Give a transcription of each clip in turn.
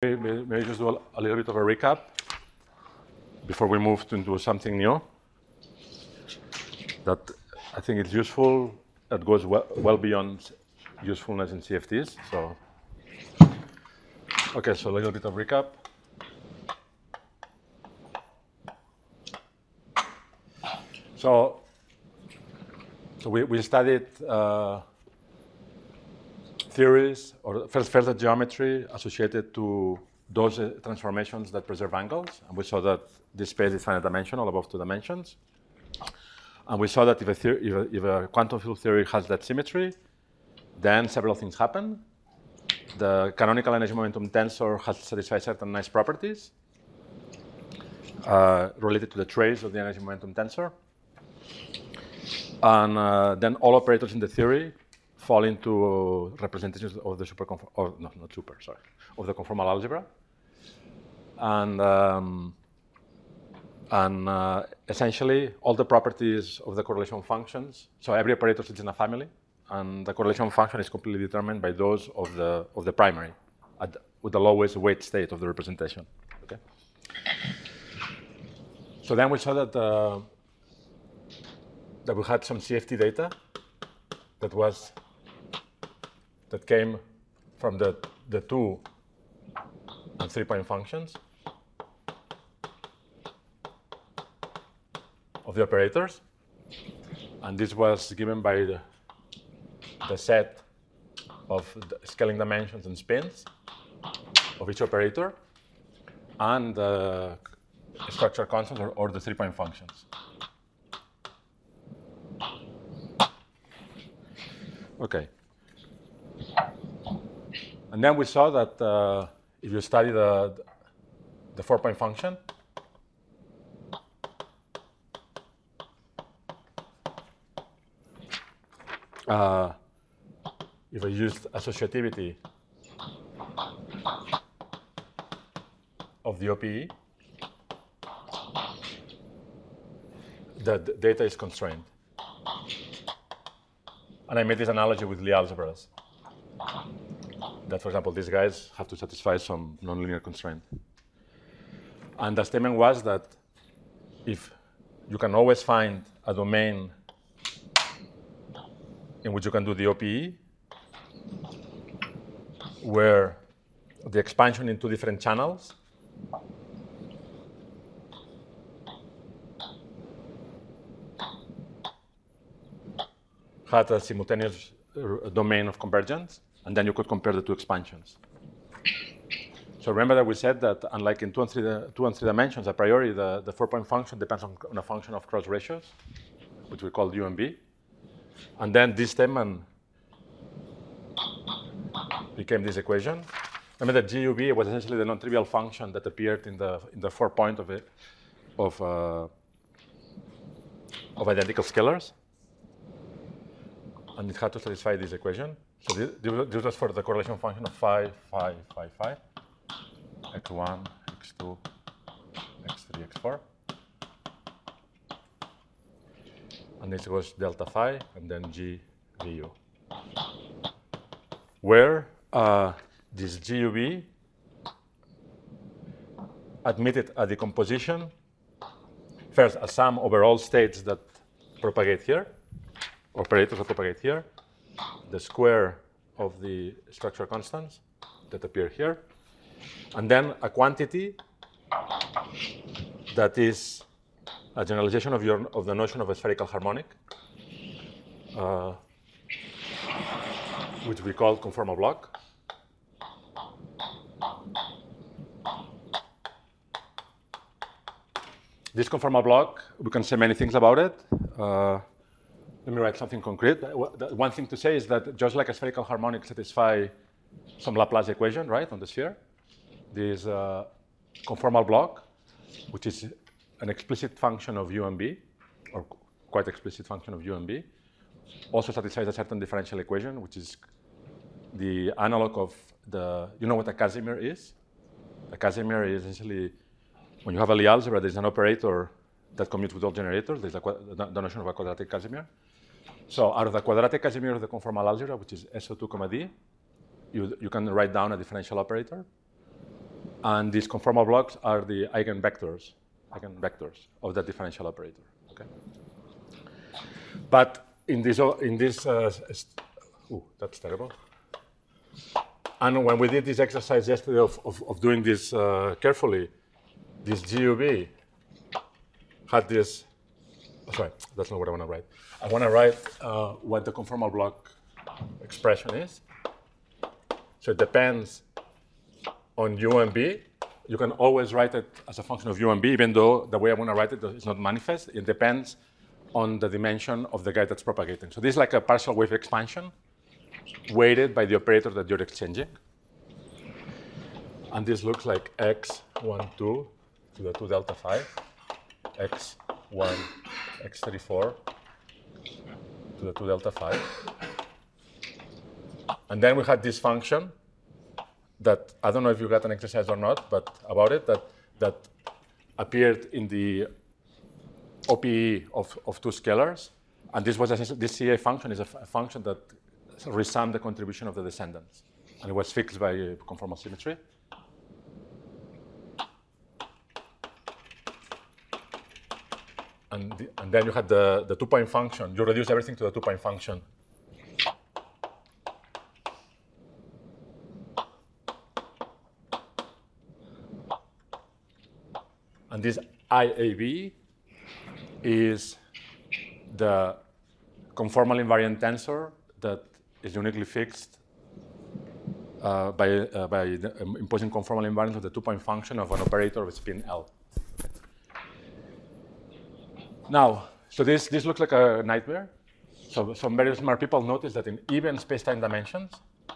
Maybe just do a little bit of a recap before we move into something new that I think is useful, that goes well beyond usefulness in CFTs. So, okay, so a little bit of recap. So we studied theories or further geometry associated to those transformations that preserve angles. And we saw that this space is finite dimensional above 2 dimensions. And we saw that if a quantum field theory has that symmetry, then several things happen. The canonical energy momentum tensor has to satisfy certain nice properties related to the trace of the energy momentum tensor. And then all operators in the theory fall into representations of the of the conformal algebra. And essentially, all the properties of the correlation functions, so every operator sits in a family, and the correlation function is completely determined by those of the primary, with the lowest weight state of the representation. Okay. So then we saw that that we had some CFT data that came from the 2 and 3-point functions of the operators. And this was given by the set of the scaling dimensions and spins of each operator and the structure constants or the 3-point functions. Okay. And then we saw that if you study the 4-point function, if I used associativity of the OPE, the data is constrained. And I made this analogy with Lie algebras. That, for example, these guys have to satisfy some nonlinear constraint. And the statement was that if you can always find a domain in which you can do the OPE, where the expansion in 2 different channels had a simultaneous domain of convergence, and then you could compare the 2 expansions. So remember that we said that unlike in 2 and 3 dimensions, a priori the 4-point function depends on a function of cross ratios, which we call U and B. And then this statement became this equation. Remember that GUB was essentially the non-trivial function that appeared in the 4-point of identical scalars. And it had to satisfy this equation. So this was for the correlation function of phi, phi, phi, phi, x1, x2, x3, x4. And this was delta phi, and then G VU. Where this GUB admitted a decomposition, first a sum over all states that propagate here, operators that propagate here, the square of the structure constants that appear here, and then a quantity that is a generalization of the notion of a spherical harmonic, which we call conformal block. This conformal block, we can say many things about it. Let me write something concrete. One thing to say is that just like a spherical harmonic satisfies some Laplace equation, right, on the sphere, this conformal block, which is an explicit function of U and B, or quite explicit function of U and B, also satisfies a certain differential equation, which is the analog of you know what a Casimir is? A Casimir is essentially, when you have a Lie algebra, there's an operator that commutes with all generators. There's the notion of a quadratic Casimir. So out of the quadratic Casimir of the conformal algebra, which is SO2, D, you can write down a differential operator. And these conformal blocks are the eigenvectors of the differential operator. Okay. But in this, that's terrible. And when we did this exercise yesterday of doing this carefully, this GUB had this. Oh, sorry, that's not what I want to write. I want to write what the conformal block expression is. So it depends on U and B. You can always write it as a function of U and B, even though the way I want to write it is not manifest. It depends on the dimension of the guy that's propagating. So this is like a partial wave expansion weighted by the operator that you're exchanging. And this looks like x12 to the 2 delta 5, x1, x34 to the 2 delta 5. And then we had this function that, I don't know if you got an exercise or not, but about it, that appeared in the OPE of two scalars. And this was essentially, this CA function is a function that resums the contribution of the descendants. And it was fixed by conformal symmetry. And then you had the 2-point function. You reduce everything to the 2-point function. And this IAB is the conformal invariant tensor that is uniquely fixed by imposing conformal invariance of the 2-point function of an operator of spin L. Now, so this looks like a nightmare. So some very smart people notice that in even space-time dimensions,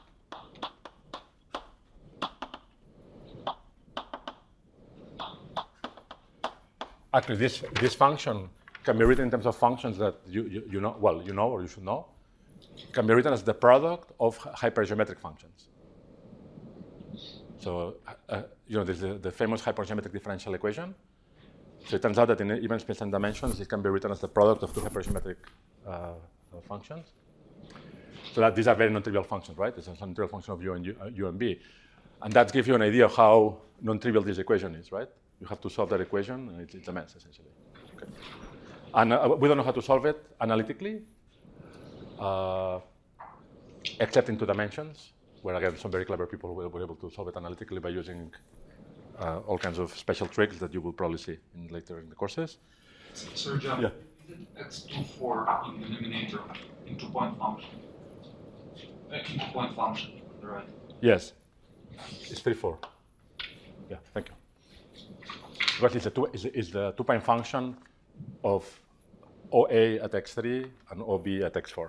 actually this function can be written in terms of functions that you know, well, you know or you should know, can be written as the product of hypergeometric functions. So, you know, there's the famous hypergeometric differential equation. So it turns out that in even space-time dimensions, it can be written as the product of two hypergeometric functions. So that these are very non-trivial functions, right? It's a non-trivial function of U and B. And that gives you an idea of how non-trivial this equation is, right? You have to solve that equation, and it's a mess, essentially. Okay. And we don't know how to solve it analytically, except in 2 dimensions, where, again, some very clever people will be able to solve it analytically by using all kinds of special tricks that you will probably see later in the courses. Sir John, yeah. X24 in the denominator in 2-point function. In 2-point function, right? Yes. It's 3-4. Yeah, thank you. Because it's the 2-point function of OA at x3 and OB at x4.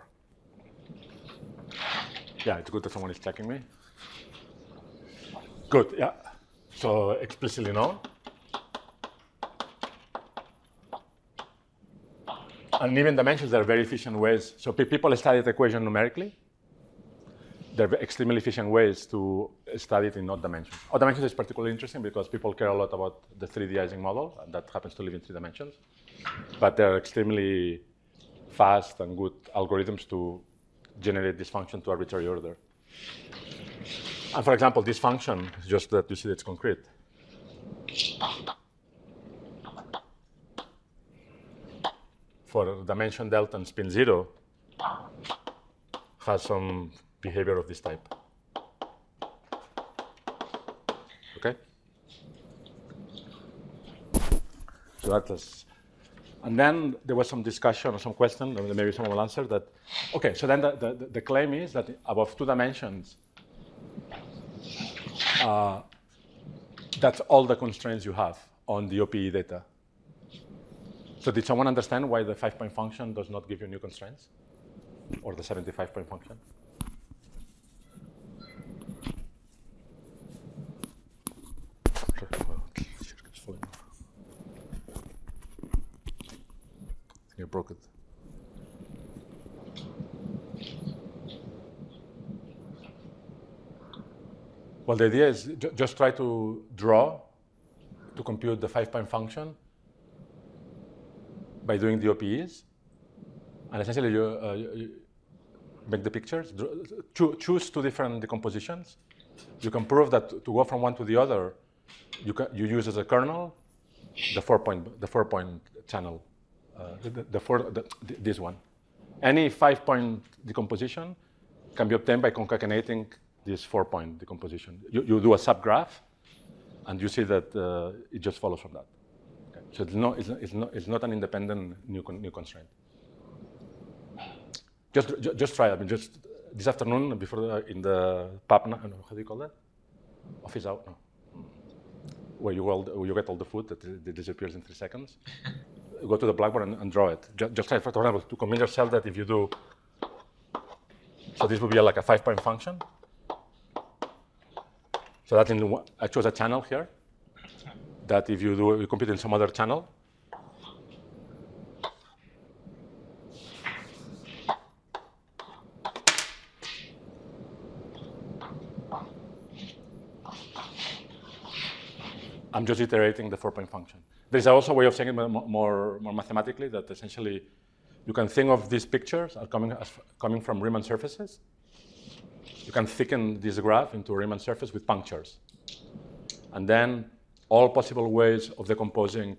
Yeah, it's good that someone is checking me. Good, yeah. So explicitly known. And even dimensions, there are very efficient ways. So people study the equation numerically. There are extremely efficient ways to study it in odd dimensions. Odd dimensions is particularly interesting because people care a lot about the 3D Ising model, and that happens to live in 3 dimensions. But there are extremely fast and good algorithms to generate this function to arbitrary order. And for example, this function, just that you see that it's concrete. For dimension delta and spin 0, has some behavior of this type. Okay? So that is, and then there was some discussion or some question, maybe someone will answer that. Okay, so then the claim is that above 2 dimensions, that's all the constraints you have on the OPE data. So did someone understand why the 5-point function does not give you new constraints? Or the 75-point function? You broke it. Well, the idea is just try to draw to compute the 5-point function by doing the OPEs. And essentially, you make the pictures, choose 2 different decompositions. You can prove that to go from one to the other, you use as a kernel the four-point channel, this one. Any 5-point decomposition can be obtained by concatenating this 4-point decomposition. You do a subgraph, and you see that it just follows from that. Okay. So it's not an independent new constraint. Just try it. I mean, just this afternoon before in the pub, how do you call that? Office hour? No. Where you get all the food that disappears in 3 seconds. Go to the blackboard and draw it. Just try, for example, to convince yourself that if you do, so this would be like a 5-point function. So that I chose a channel here. That if you compute in some other channel, I'm just iterating the 4-point function. There's also a way of saying it more mathematically, that essentially you can think of these pictures as coming from Riemann surfaces. You can thicken this graph into a Riemann surface with punctures. And then all possible ways of decomposing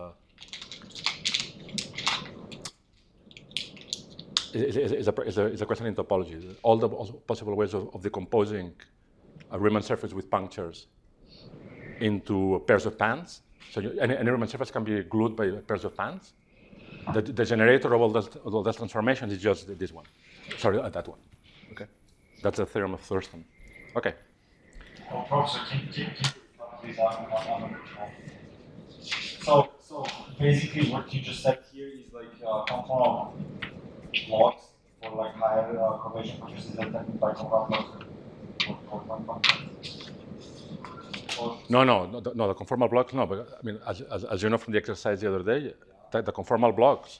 is a question in topology. All the possible ways of decomposing a Riemann surface with punctures into pairs of pans. So any Riemann surface can be glued by pairs of pans. The generator of all those transformations is just this one. Sorry, that one. Okay, that's the theorem of Thurston. Okay. Oh, Professor, can you please So basically, what you just said here is like conformal blocks for like higher conversion processes that can be by conformal blocks. No, the conformal blocks, no. But I mean, as you know from the exercise the other day, the conformal blocks,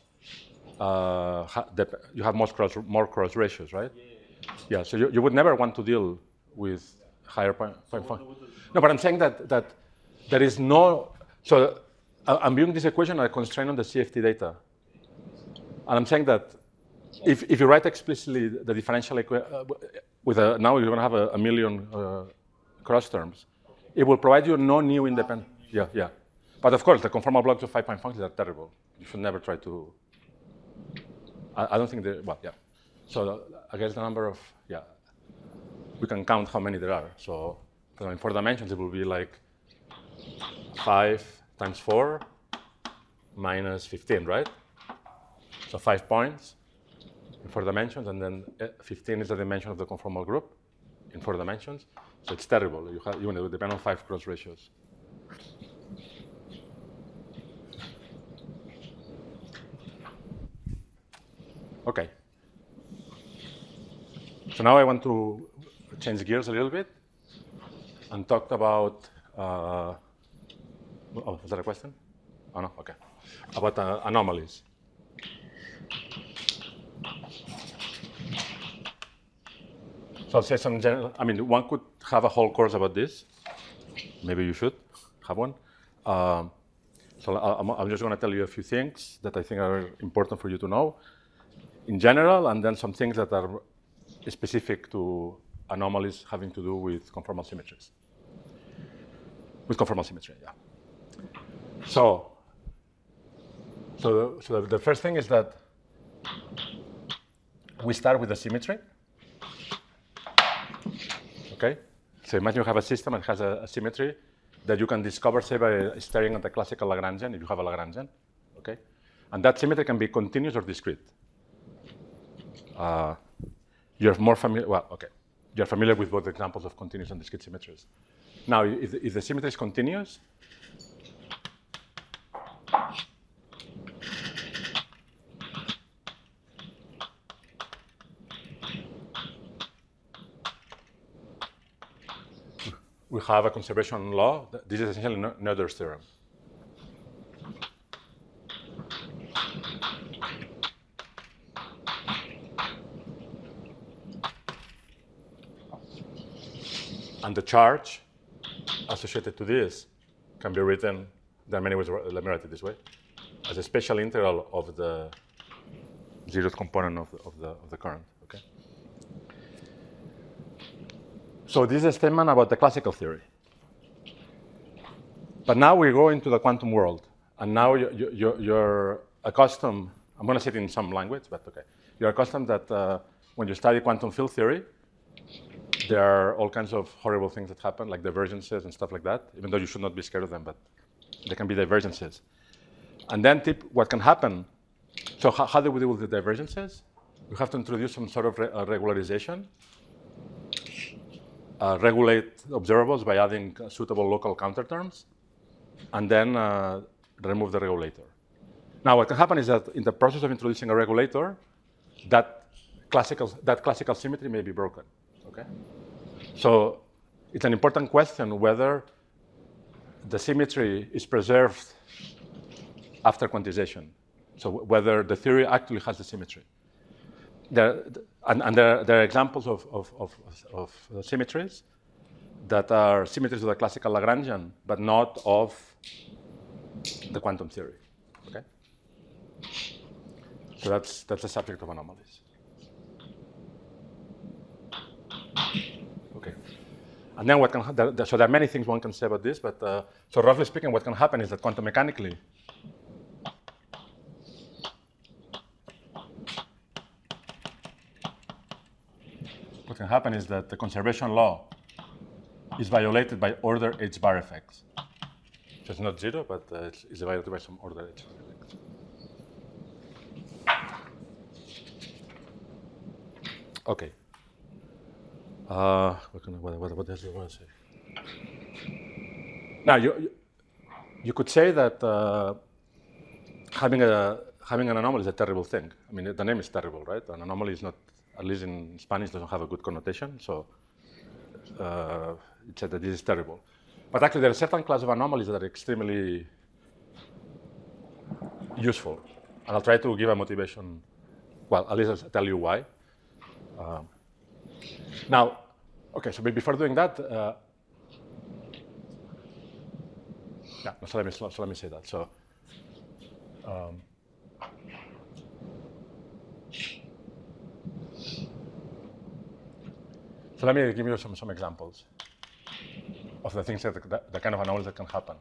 you have more cross ratios, right? Yeah. So you would never want to deal with higher point. No, but I'm saying that there is no. So I'm viewing this equation as a constraint on the CFT data, and I'm saying that if you write explicitly the differential equation now you're going to have a million cross terms. It will provide you no new independent. Yeah. But of course, the conformal blocks of 5-point functions are terrible. You should never try to. I don't think they. Well, yeah. So I guess the number of we can count how many there are. So in 4 dimensions, it will be like 5 times 4 minus 15, right? So 5 points in 4 dimensions, and then 15 is the dimension of the conformal group in 4 dimensions. So it's terrible. You depend on 5 cross ratios. Okay. So now I want to change gears a little bit and talk about. Is that a question? Oh no. Okay. About anomalies. So I'll say some general. I mean, one could have a whole course about this. Maybe you should have one. So I'm just going to tell you a few things that I think are important for you to know in general, and then some things that are specific to anomalies having to do with conformal symmetries. With conformal symmetry, yeah. So the first thing is that we start with a symmetry. Okay? So imagine you have a system that has a symmetry that you can discover, say, by staring at the classical Lagrangian, if you have a Lagrangian. Okay? And that symmetry can be continuous or discrete. You're more familiar. Well, okay. You're familiar with both examples of continuous and discrete symmetries. Now, if the symmetry is continuous, we have a conservation law. This is essentially Noether's theorem. And the charge associated to this can be written, there are many ways, let me write it this way, as a special integral of the zeroth component of the current. Okay. So this is a statement about the classical theory. But now we go into the quantum world, and now you're accustomed, I'm going to say it in some language, but okay. You're accustomed that when you study quantum field theory, there are all kinds of horrible things that happen, like divergences and stuff like that, even though you should not be scared of them, but there can be divergences. And then what can happen, so how do we deal with the divergences? We have to introduce some sort of regularization, regulate observables by adding suitable local counterterms, and then remove the regulator. Now, what can happen is that in the process of introducing a regulator, that classical symmetry may be broken. Okay? So it's an important question whether the symmetry is preserved after quantization. So whether the theory actually has the symmetry. There are examples of symmetries that are symmetries of the classical Lagrangian, but not of the quantum theory. Okay? So that's the subject of anomalies. Okay. And then so there are many things one can say about this, but so roughly speaking, what can happen is that quantum mechanically, what can happen is that the conservation law is violated by order h bar effects. So it's not zero, but it's violated by some order h bar effects. Okay. What else do you want to say? Now, you could say that having an anomaly is a terrible thing. I mean, the name is terrible, right? An anomaly is not, at least in Spanish, doesn't have a good connotation. So it said that this is terrible. But actually, there are certain class of anomalies that are extremely useful. And I'll try to give a motivation. Well, at least I'll tell you why. Now, okay, so before doing that, so let me say that. So, so let me give you some examples of the things the kind of anomalies that can happen.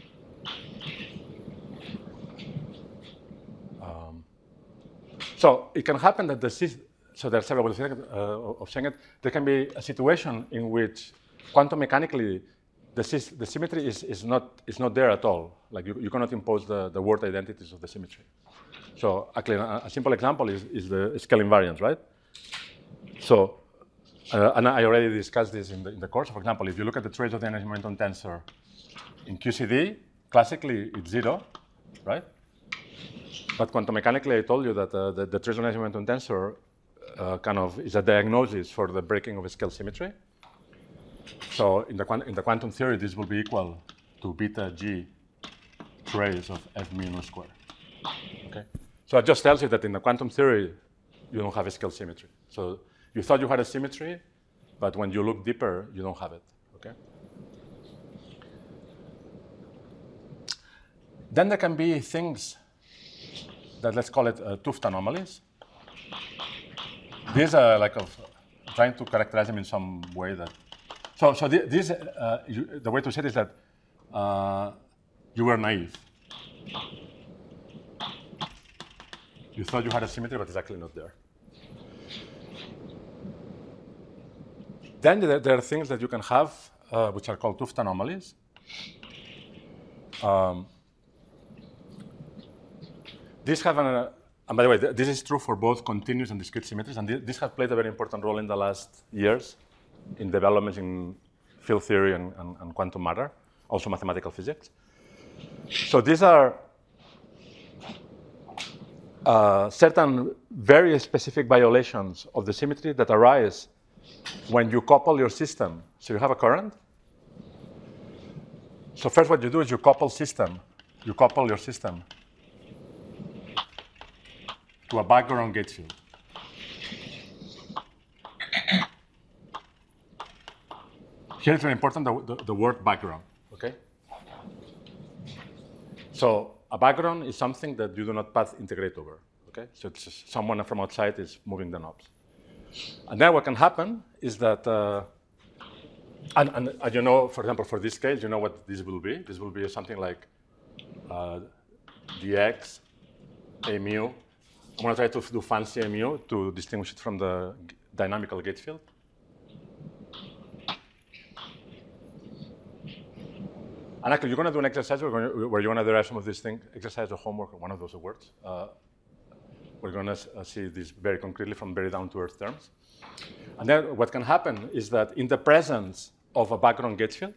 So it can happen that so there are several ways of saying it. There can be a situation in which quantum mechanically the symmetry is not there at all. Like you cannot impose the word identities of the symmetry. So actually, a simple example is the scale invariance, right? So, and I already discussed this in the course. For example, if you look at the trace of the energy momentum tensor in QCD, classically it's 0, right? But quantum mechanically, I told you that the trace of energy momentum tensor kind of is a diagnosis for the breaking of a scale symmetry. So in the quantum theory, this will be equal to beta g trace of f mu nu square. Okay. So it just tells you that in the quantum theory, you don't have a scale symmetry. So you thought you had a symmetry, but when you look deeper, you don't have it. Okay. Then there can be things that let's call it 't Hooft anomalies. These are like trying to characterize them in some way that. So the way to say it is that you were naive. You thought you had a symmetry, but it's actually not there. Then there are things that you can have, which are called 't Hooft anomalies. These have and by the way, this is true for both continuous and discrete symmetries, and this has played a very important role in the last years in developments in field theory and quantum matter, also mathematical physics. So these are certain very specific violations of the symmetry that arise when you couple your system. So you have a current. So first what you do is you couple your system to a background gauge field. Here it's very important, the word background, okay? So a background is something that you do not path integrate over, okay? So it's just someone from outside is moving the knobs. And then what can happen is that And you know, for example, for this case, you know what this will be? This will be something like dx a mu. I'm going to try to do fancy a mu to distinguish it from the dynamical gauge field. And actually, you're going to do an exercise where you're going to derive some of these things, exercise or homework, or one of those words. We're going to see this very concretely from very down-to-earth terms. And then what can happen is that in the presence of a background gauge field,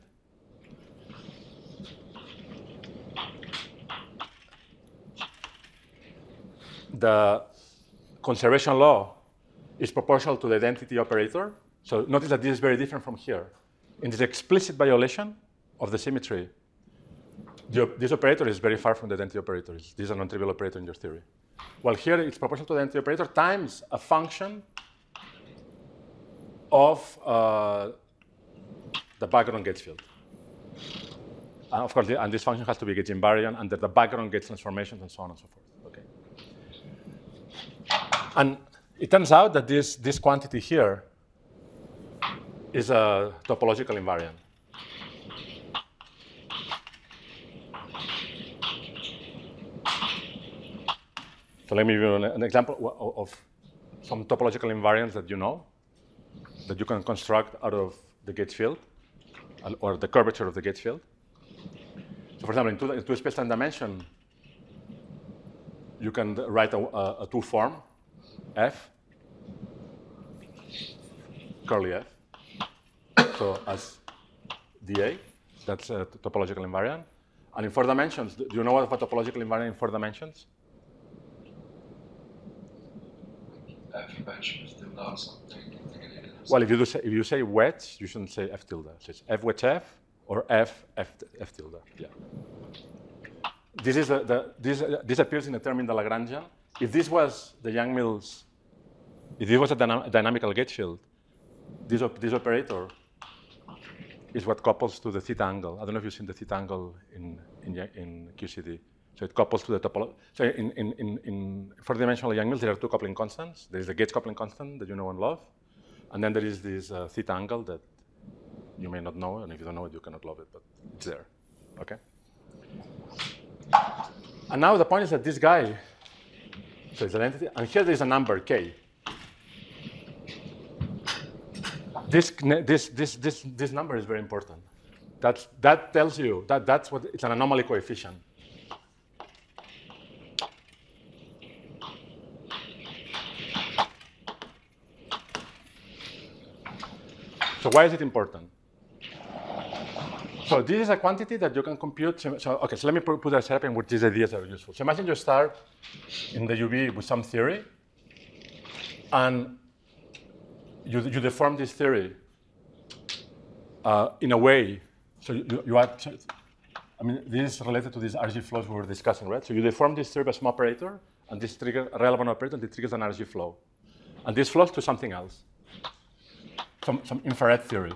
the conservation law is proportional to the identity operator. So notice that this is very different from here. In this explicit violation of the symmetry, this operator is very far from the identity operator. This is a non-trivial operator in your theory. While here it's proportional to the identity operator times a function of the background gauge field. Of course, and this function has to be gauge invariant under the background gauge transformations and so on and so forth. Okay. And it turns out that this quantity here is a topological invariant. So let me give you an example of some topological invariants that you know, that you can construct out of the gauge field, or the curvature of the gauge field. So for example, in two space time dimension, you can write a two form, F, curly F, so as dA, that's a topological invariant. And in 4 dimensions, do you know what a topological invariant in 4 dimensions? F dimensions tilde something. Well, if you say wedge, you shouldn't say F tilde. So it's F wedge F or F tilde. Yeah. This is this appears in a term in the Lagrangian. If this was the Yang-Mills, if this was a dynamical gauge field, this operator is what couples to the theta angle. I don't know if you've seen the theta angle in QCD. So it couples to the topology. So in 4-dimensional Yang-Mills, there are 2 coupling constants. There is the gauge coupling constant that you know and love. And then there is this theta angle that you may not know. And if you don't know it, you cannot love it. But it's there. OK? And now the point is that this guy, so it's an entity. And here there is a number, k. This number is very important. That tells you that's what it's an anomaly coefficient. So why is it important? So this is a quantity that you can compute. So let me put a setup in which these ideas are useful. So imagine you start in the UV with some theory, and you deform this theory in a way. So you add. I mean, this is related to these RG flows we were discussing, right? So you deform this theory by some operator, and this triggers a relevant operator, and it triggers an RG flow, and this flows to something else. Some infrared theory.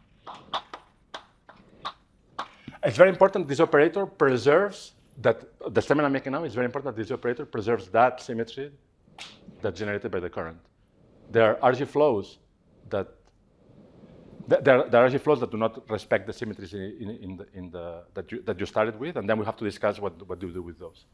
It's very important this operator preserves that, the statement I'm making now is very important that this operator preserves that symmetry that's generated by the current. There are RG flows that, there are RG flows that do not respect the symmetries that you started with, and then we have to discuss what do you do with those.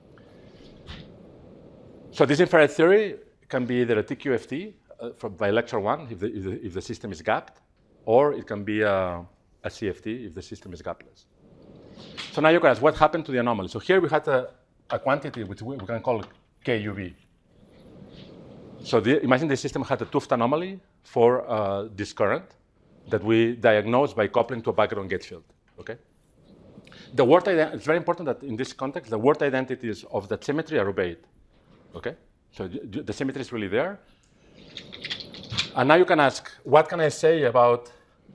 So this infrared theory can be either a TQFT, by lecture 1, if the system is gapped, or it can be a CFT if the system is gapless. So now you can ask, what happened to the anomaly? So here we had a quantity which we can call KUV. So imagine the system had a 't Hooft anomaly for this current that we diagnosed by coupling to a background gauge field. Okay? The word it's very important that in this context, the word identities of that symmetry are obeyed. Okay? So the symmetry is really there. And now you can ask, what can I say about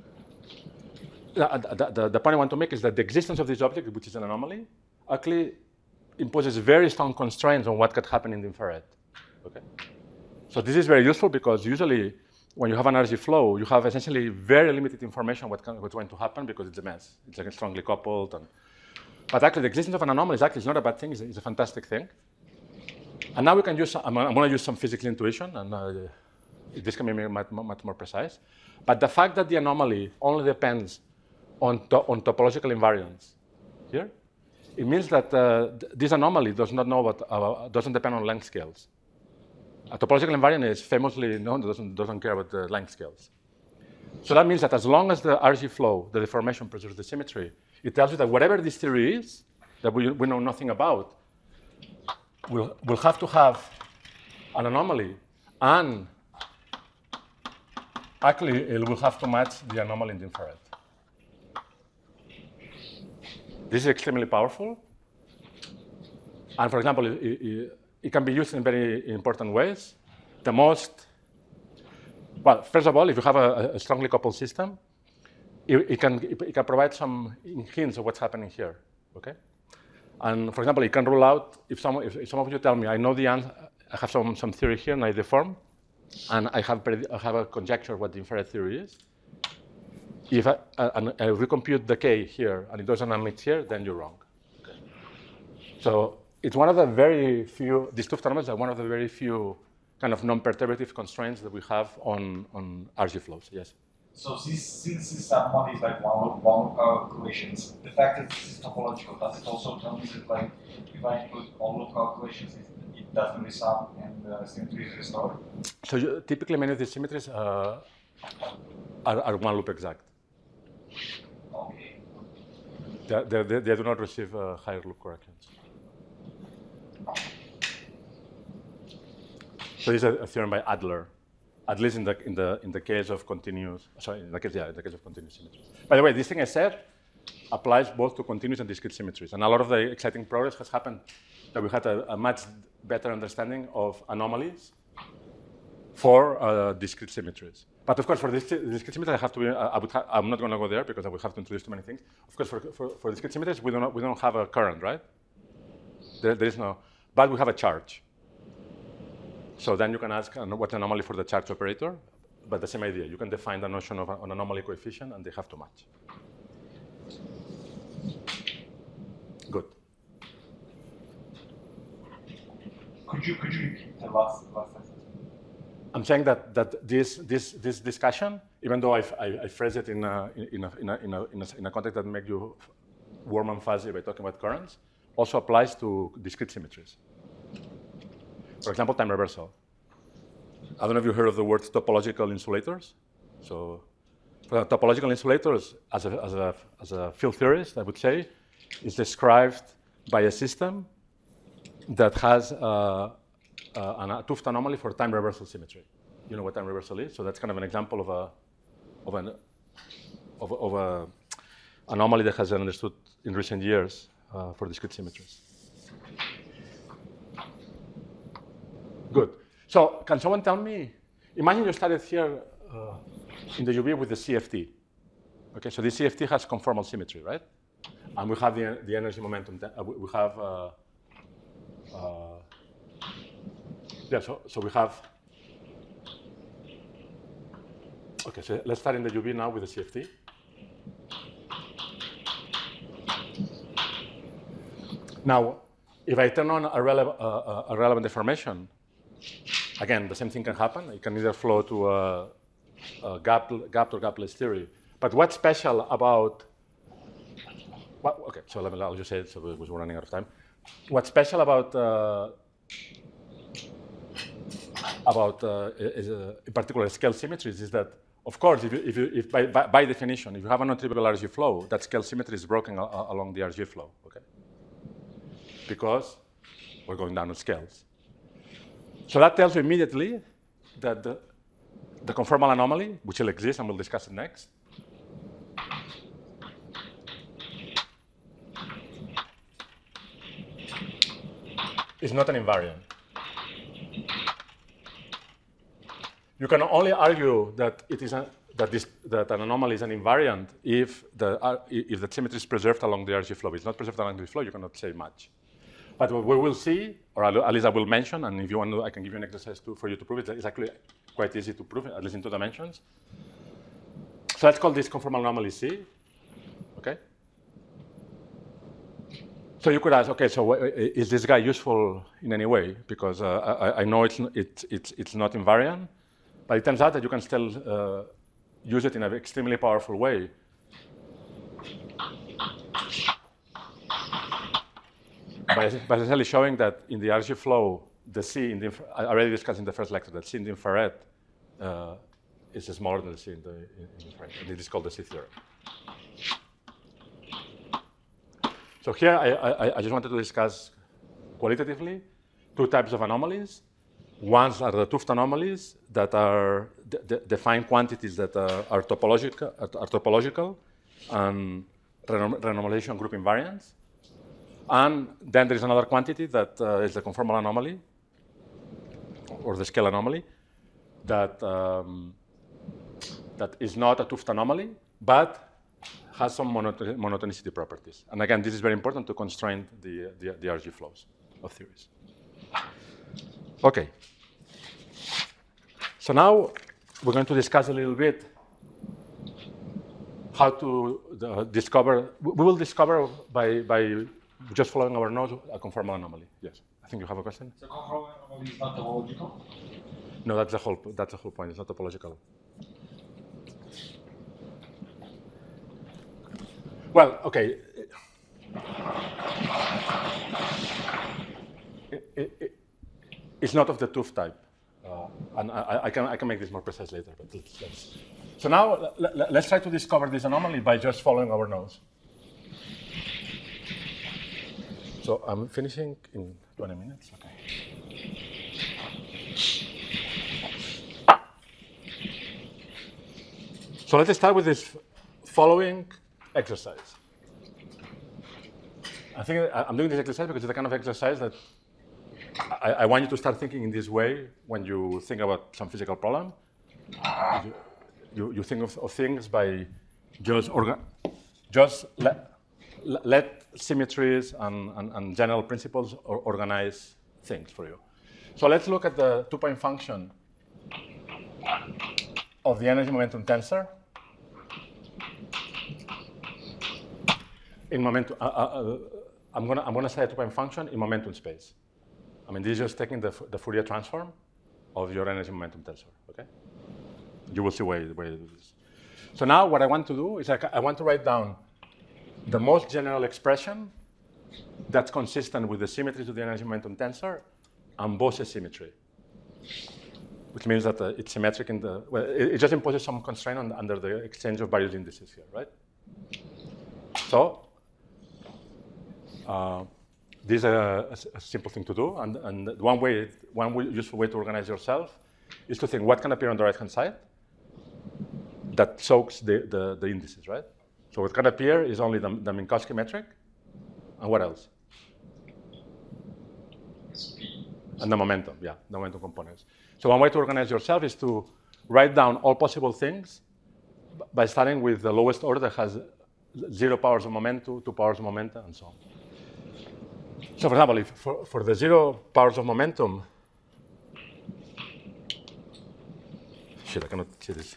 the point I want to make is that the existence of this object, which is an anomaly, actually imposes very strong constraints on what could happen in the infrared. Okay? So this is very useful because usually when you have an RG flow, you have essentially very limited information what's going to happen because it's a mess. It's like strongly coupled. But actually, the existence of an anomaly is actually not a bad thing. It's a fantastic thing. And now we can use, I'm going to use some physical intuition. And this can be much more precise. But the fact that the anomaly only depends on topological invariance here, it means that this anomaly doesn't depend on length scales. A topological invariant is famously known, doesn't care about the length scales. So that means that as long as the RG flow, the deformation, preserves the symmetry, it tells you that whatever this theory is, that we know nothing about, we'll have to have an anomaly, and actually it will have to match the anomaly in the infrared. This is extremely powerful. And for example, it can be used in very important ways. Well, first of all, if you have a strongly coupled system, it can provide some hints of what's happening here, okay? And for example, it can rule out, if some of you tell me, I know the answer, I have some theory here, and I deform, and I have a conjecture what the infrared theory is. If I recompute the K here, and it doesn't admit here, then you're wrong. Okay. So it's one of the very few, these two phenomena are one of the very few kind of non-perturbative constraints that we have on RG flows, yes? So since this anomaly is like one equations, the fact that this is topological, does it also tell me that like if I include all local equations, it doesn't resum and the symmetry is restored? So typically many of these symmetries are one loop exact. Okay. They do not receive higher loop corrections. So this is a theorem by Adler, at least in the case of continuous. Sorry, in the case of continuous symmetries. By the way, this thing I said applies both to continuous and discrete symmetries, and a lot of the exciting progress has happened that we had a much better understanding of anomalies for discrete symmetries. But of course, for discrete symmetries, I'm not going to go there because I would have to introduce too many things. Of course, for discrete symmetries, we don't have a current, right? There is no, but we have a charge. So then you can ask what's an anomaly for the charge operator, but the same idea. You can define the notion of an anomaly coefficient, and they have to match. Good. Could you repeat the last sentence? I'm saying that this discussion, even though I phrase it in a context that makes you warm and fuzzy by talking about currents, also applies to discrete symmetries. For example, time reversal. I don't know if you heard of the word topological insulators. So, for topological insulators, as a field theorist, I would say, is described by a system that has a 't anomaly for time reversal symmetry. You know what time reversal is? So that's kind of an example of an anomaly that has been understood in recent years for discrete symmetries. Good. So can someone tell me, imagine you started here in the UV with the CFT. Okay, so this CFT has conformal symmetry, right? And we have the energy momentum, we have, so we have, okay, so let's start in the UV now with the CFT. Now, if I turn on a relevant deformation, again, the same thing can happen. It can either flow to a gapped or gapless theory. But what's special about, well, okay, so I'll just say it, so we're running out of time. What's special about in particular scale symmetries is that, of course, if by definition, if you have a non-trivial RG flow, that scale symmetry is broken along the RG flow, okay? Because we're going down to scales. So that tells you immediately that the conformal anomaly, which will exist, and we'll discuss it next, is not an invariant. You can only argue that it is that an anomaly is an invariant if the symmetry is preserved along the RG flow. If it's not preserved along the flow, you cannot say much. But what we will see, or at least I will mention, and if you want to, I can give you an exercise for you to prove it. It's actually quite easy to prove it, at least in 2 dimensions. So let's call this conformal anomaly C. Okay. So you could ask, okay, so is this guy useful in any way? Because I know it's not invariant, But it turns out that you can still use it in an extremely powerful way. By essentially showing that in the RG flow, the C in the I already discussed in the first lecture that C in the infrared is smaller than the C in the infrared. And it is called the C theorem. So here I just wanted to discuss qualitatively two types of anomalies. Ones are the 't Hooft anomalies that are defined quantities that are topological and renormalization group invariants. And then there is another quantity that is the conformal anomaly, or the scale anomaly, that is not a 't Hooft anomaly, but has some monotonicity properties. And again, this is very important to constrain the RG flows of theories. Okay. So now we're going to discuss a little bit how to discover. We will discover by just following our nose a conformal anomaly. Yes. I think you have a question. So conformal anomaly is not topological? No, that's the whole point. It's not topological. Well, okay. It's not of the 't Hooft type, and I can make this more precise later. But let's. So now let's try to discover this anomaly by just following our nose. So I'm finishing in 20 minutes. Okay. So let's start with this following exercise. I think I'm doing this exercise because it's the kind of exercise that I want you to start thinking in this way when you think about some physical problem. You think of things by just let symmetries and general principles organize things for you. So let's look at the two-point function of the energy momentum tensor in momentum. I'm gonna say a two-point function in momentum space. I mean, this is just taking the Fourier transform of your energy momentum tensor. Okay, you will see why you do this. So now what I want to do is I want to write down the most general expression that's consistent with the symmetries of the energy momentum tensor and Bose symmetry, which means that it's symmetric in the, well, it just imposes some constraint under the exchange of various indices here, right? So this is a simple thing to do, and one useful way to organize yourself is to think what can appear on the right-hand side that soaks the indices, right? So what can appear is only the Minkowski metric, and what else? Speed. And the momentum, yeah, the momentum components. So one way to organize yourself is to write down all possible things by starting with the lowest order that has 0 powers of momentum, 2 powers of momentum, and so on. So for example, if for the 0 powers of momentum, shit, I cannot see this.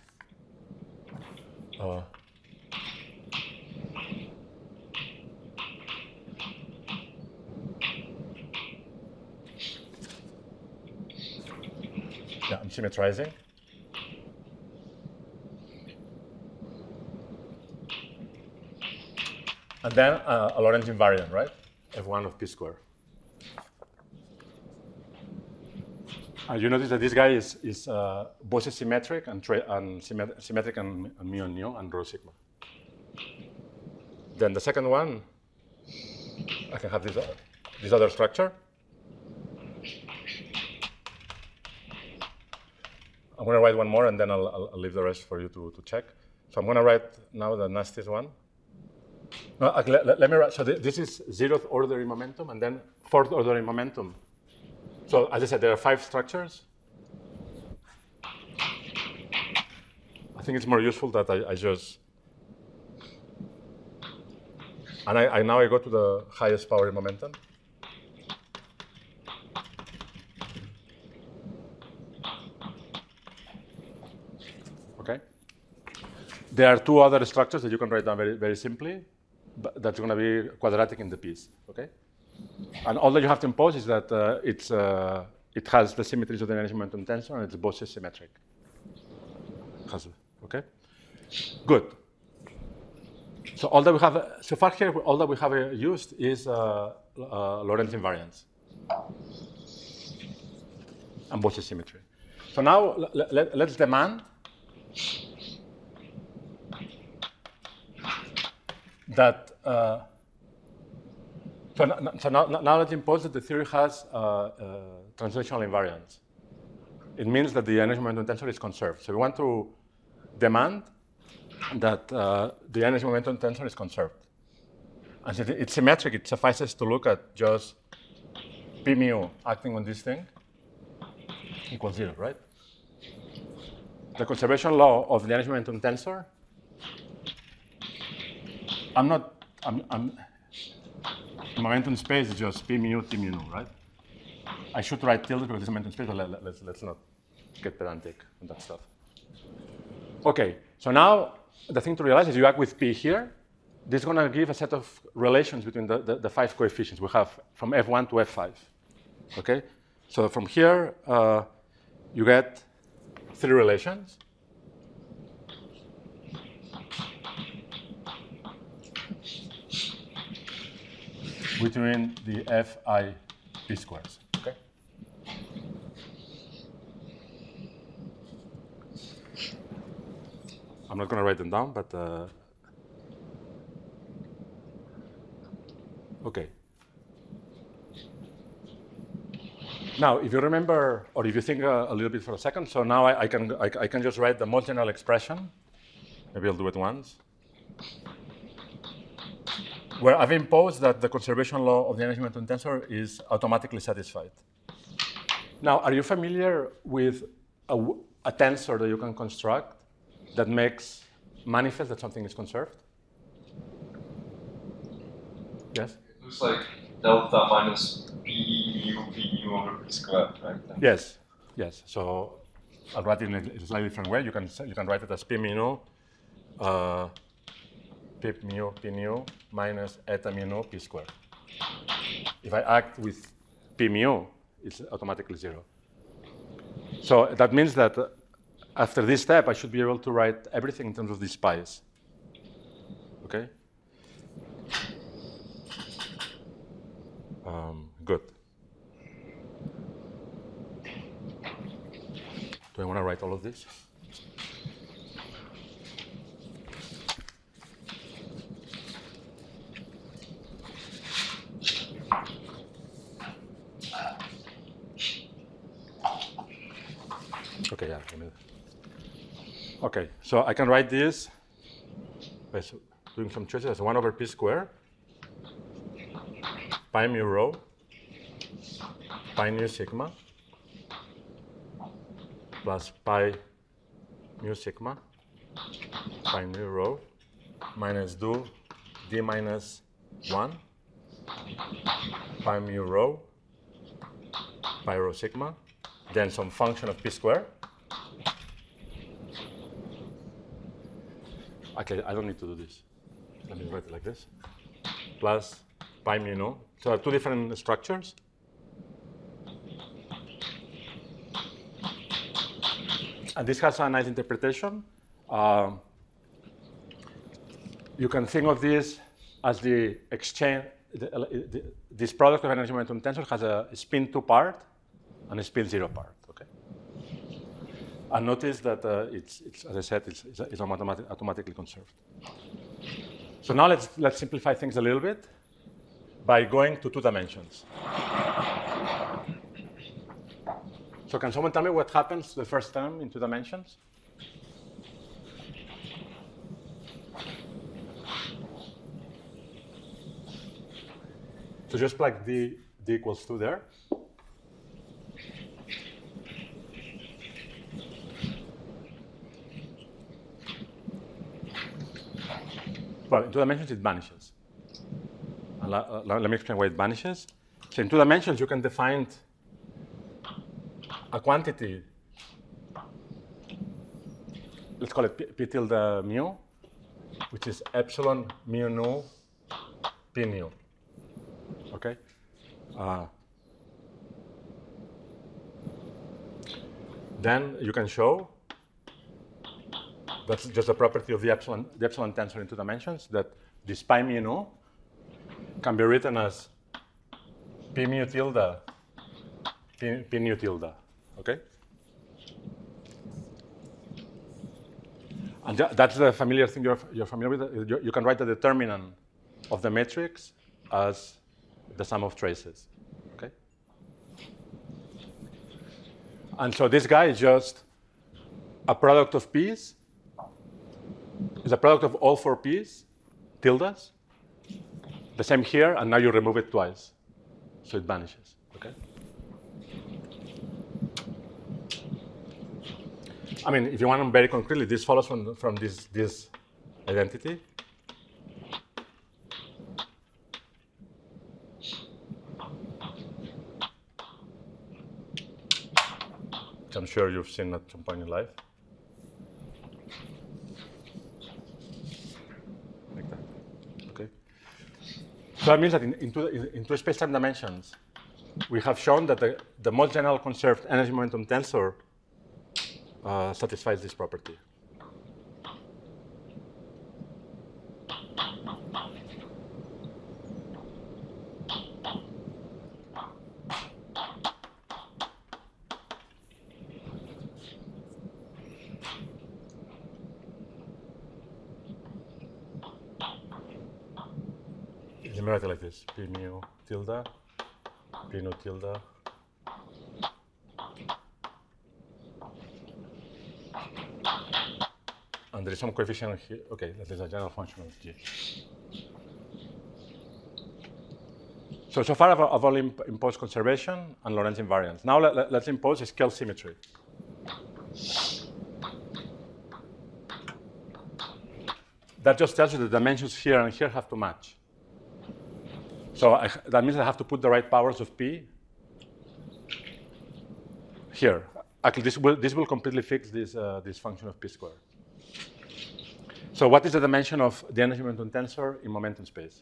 Yeah, I'm symmetrizing. And then a Lorentz invariant, right? F1 of p squared. You notice that this guy is Bose symmetric and symmetric and mu and nu and rho sigma. Then the second one, I can have this other structure. I'm going to write one more, and then I'll leave the rest for you to check. So I'm going to write now the nastiest one. No, let me write. So this is 0th order in momentum, and then 4th order in momentum. So as I said, there are 5 structures. I think it's more useful that I just... And now I go to the highest power in momentum. Okay. There are 2 other structures that you can write down very, very simply. But that's going to be quadratic in the piece. Okay. And all that you have to impose is that it has the symmetries of the energy momentum tensor and it's Bose symmetric. has, okay? Good. So all that we have, so far here, all that we have used is Lorentz invariance and Bose symmetry. So now let's demand that, so now let's impose that the theory has translational invariance. It means that the energy momentum tensor is conserved. So we want to demand that the energy momentum tensor is conserved. And since it's symmetric, it suffices to look at just P mu acting on this thing equals 0, right? The conservation law of the energy momentum tensor, momentum space is just P mu, T mu nu, right? I should write tilde because it's momentum space, but let's not get pedantic on that stuff. Okay, so now the thing to realize is you act with P here. This is going to give a set of relations between the 5 coefficients we have from F1 to F5. Okay, so from here you get 3 relations. Between the Fi P squares. Okay. I'm not going to write them down, but okay. Now, if you remember, or if you think a little bit for a second, so now I can just write the most general expression. Maybe I'll do it once. Where I've imposed that the conservation law of the energy momentum tensor is automatically satisfied. Now, are you familiar with a tensor that you can construct that makes manifest that something is conserved? Yes? It looks like delta minus P mu over P squared, right? Yes, yes. So I'll write it in a slightly different way. You can write it as P mu nu, P mu, P nu, minus eta mu nu, P squared. If I act with P mu, it's automatically 0. So that means that after this step, I should be able to write everything in terms of these pi's. Okay? Good. Do I want to write all of this? Okay, yeah. Okay, so I can write this by doing some choices as 1 over P squared, pi mu rho, pi nu sigma, plus pi mu sigma, pi nu rho, minus d minus 1, pi mu rho, pi rho sigma, then some function of P squared. Okay, I don't need to do this. Let me write it like this. Plus pi mu nu. So I have 2 different structures. And this has a nice interpretation. You can think of this as the exchange. This product of energy momentum tensor has a spin 2 part and a spin 0 part. Okay. And notice that it's as I said, it's automatically conserved. So now let's simplify things a little bit by going to 2 dimensions. So can someone tell me what happens to the first term in 2 dimensions? So just plug d equals 2 there. Well, in 2 dimensions, it vanishes. And let me explain why it vanishes. So in 2 dimensions, you can define a quantity. Let's call it P tilde mu, which is epsilon mu nu P nu. Okay? Then you can show That's just a property of the epsilon tensor in two dimensions, that this pi mu nu can be written as p mu tilde, p nu tilde, okay? And that's the familiar thing you're familiar with. You can write the determinant of the matrix as the sum of traces, okay? And so this guy is just a product of p's. It's a product of all four p's, tildes. The same here, and now you remove it twice, so it vanishes, okay? I mean, if you want them very concretely, this follows from this identity. Which I'm sure you've seen at some point in life. Like that, okay? So that means that in two space-time dimensions, we have shown that the most general conserved energy momentum tensor satisfies this property. Let me write it like this: p mu tilde, p nu tilde. And there is some coefficient here. Okay, that is a general function of G. So far I've only imposed conservation and Lorentz invariance. Now let's impose a scale symmetry. That just tells you the dimensions here and here have to match. So that means I have to put the right powers of P here. Actually, this will completely fix this function of P squared. So what is the dimension of the energy momentum tensor in momentum space?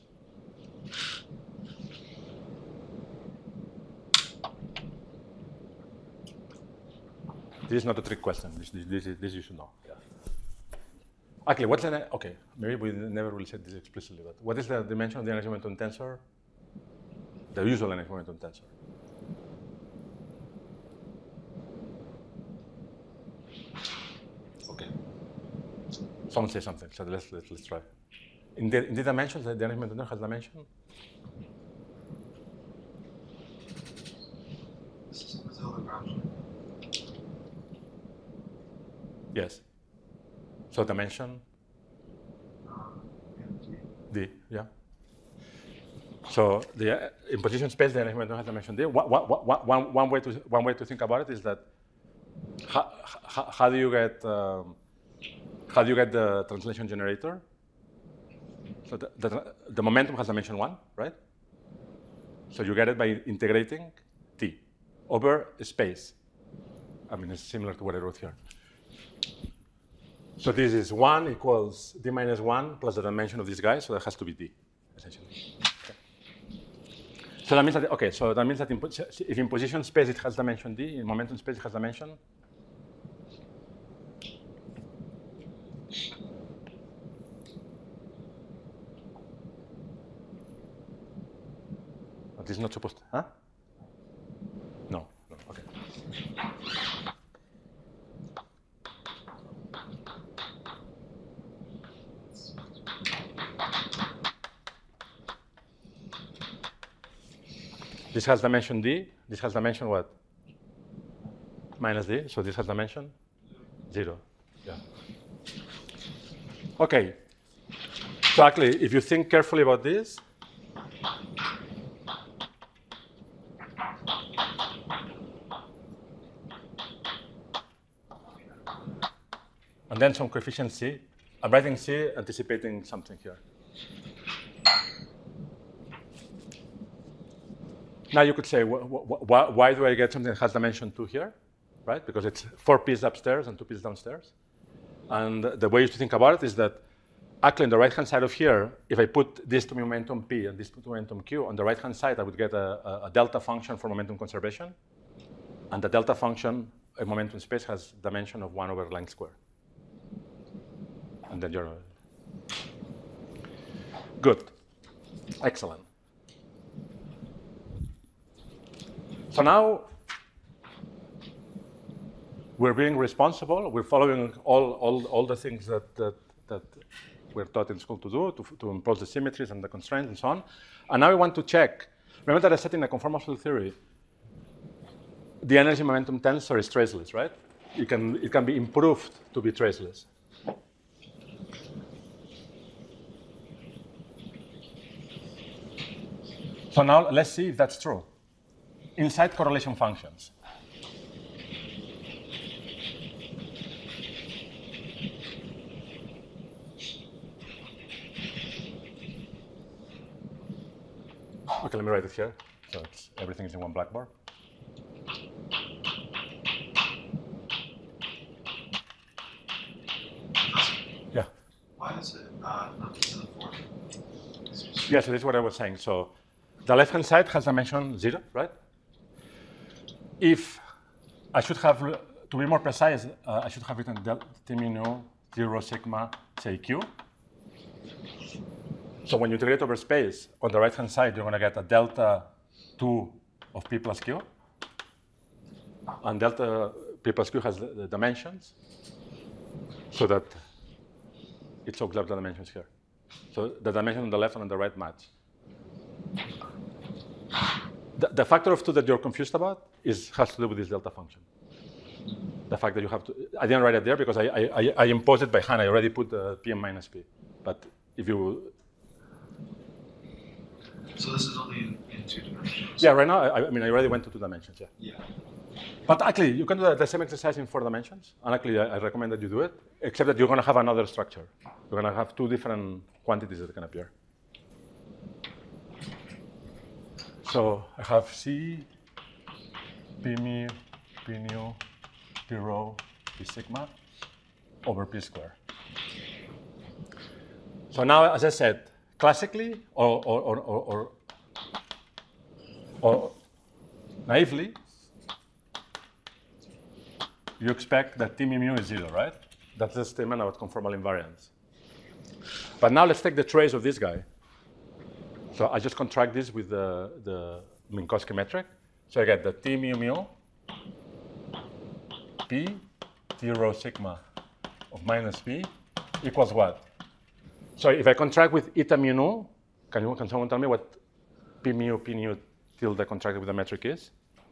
This is not a trick question. This you should know. Yeah. Actually, what's the okay? Maybe we never really said this explicitly, but what is the dimension of the energy momentum tensor? The usual energy momentum tensor. Okay. Someone say something. So let's try. In the dimensions, the energy momentum tensor has dimension. This is a Matilda Gramsci. Yes. So dimension D, yeah. So in position space, the energy momentum has dimension D. One way to think about it is that how do you get the translation generator? So the momentum has dimension 1, right? So you get it by integrating T over space. I mean, it's similar to what I wrote here. So this is 1 equals D minus 1 plus the dimension of this guy, so that has to be D, essentially. Okay. So that means that, okay, so that means that if in position space it has dimension D, in momentum space it has dimension. But this is not supposed to, huh? No, okay. This has dimension D. This has dimension what? Minus D. So this has dimension 0. Yeah. Okay. So actually, if you think carefully about this, and then some coefficient C. I'm writing C, anticipating something here. Now you could say, why do I get something that has dimension 2 here, right? Because it's 4 p's upstairs and 2 p's downstairs. And the way to think about it is that actually on the right-hand side of here, if I put this to momentum P and this to momentum Q, on the right-hand side, I would get a delta function for momentum conservation. And the delta function in momentum space has dimension of 1 over length squared. And then you're good. Excellent. So now we're being responsible. We're following all the things that we're taught in school to do, to impose the symmetries and the constraints and so on. And now we want to check. Remember that I said in the conformal field theory, the energy momentum tensor is traceless, right? It can be improved to be traceless. So now let's see if that's true. Inside correlation functions. Okay, let me write it here. So everything is in one blackboard. Yeah. Why is it not to the fourth? Yeah, so this is what I was saying. So the left-hand side has dimension 0, right? If I should have, to be more precise, I should have written T mu 0 sigma, say Q. So when you integrate over space, on the right-hand side, you're going to get a delta 2 of P plus Q. And delta P plus Q has the dimensions, so that it soaks up the dimensions here. So the dimension on the left and on the right match. The factor of 2 that you're confused about has to do with this delta function. The fact that you have to, I didn't write it there because I imposed it by hand. I already put the Pm minus P. But if you, So this is only in 2 dimensions? yeah, right now, I mean, I already went to 2 dimensions, yeah. Yeah. But actually, you can do the same exercise in 4 dimensions. And actually, I recommend that you do it, except that you're going to have another structure. You're going to have 2 different quantities that can appear. So I have C, P mu, P nu, P rho, P sigma over P square. So now, as I said, classically or naively, you expect that T mu is 0, right? That's the statement about conformal invariance. But now let's take the trace of this guy. So I just contract this with the Minkowski metric. So I get the T mu P T rho sigma of minus P equals what? So if I contract with eta mu nu, can someone tell me what P mu tilde contracted with the metric is?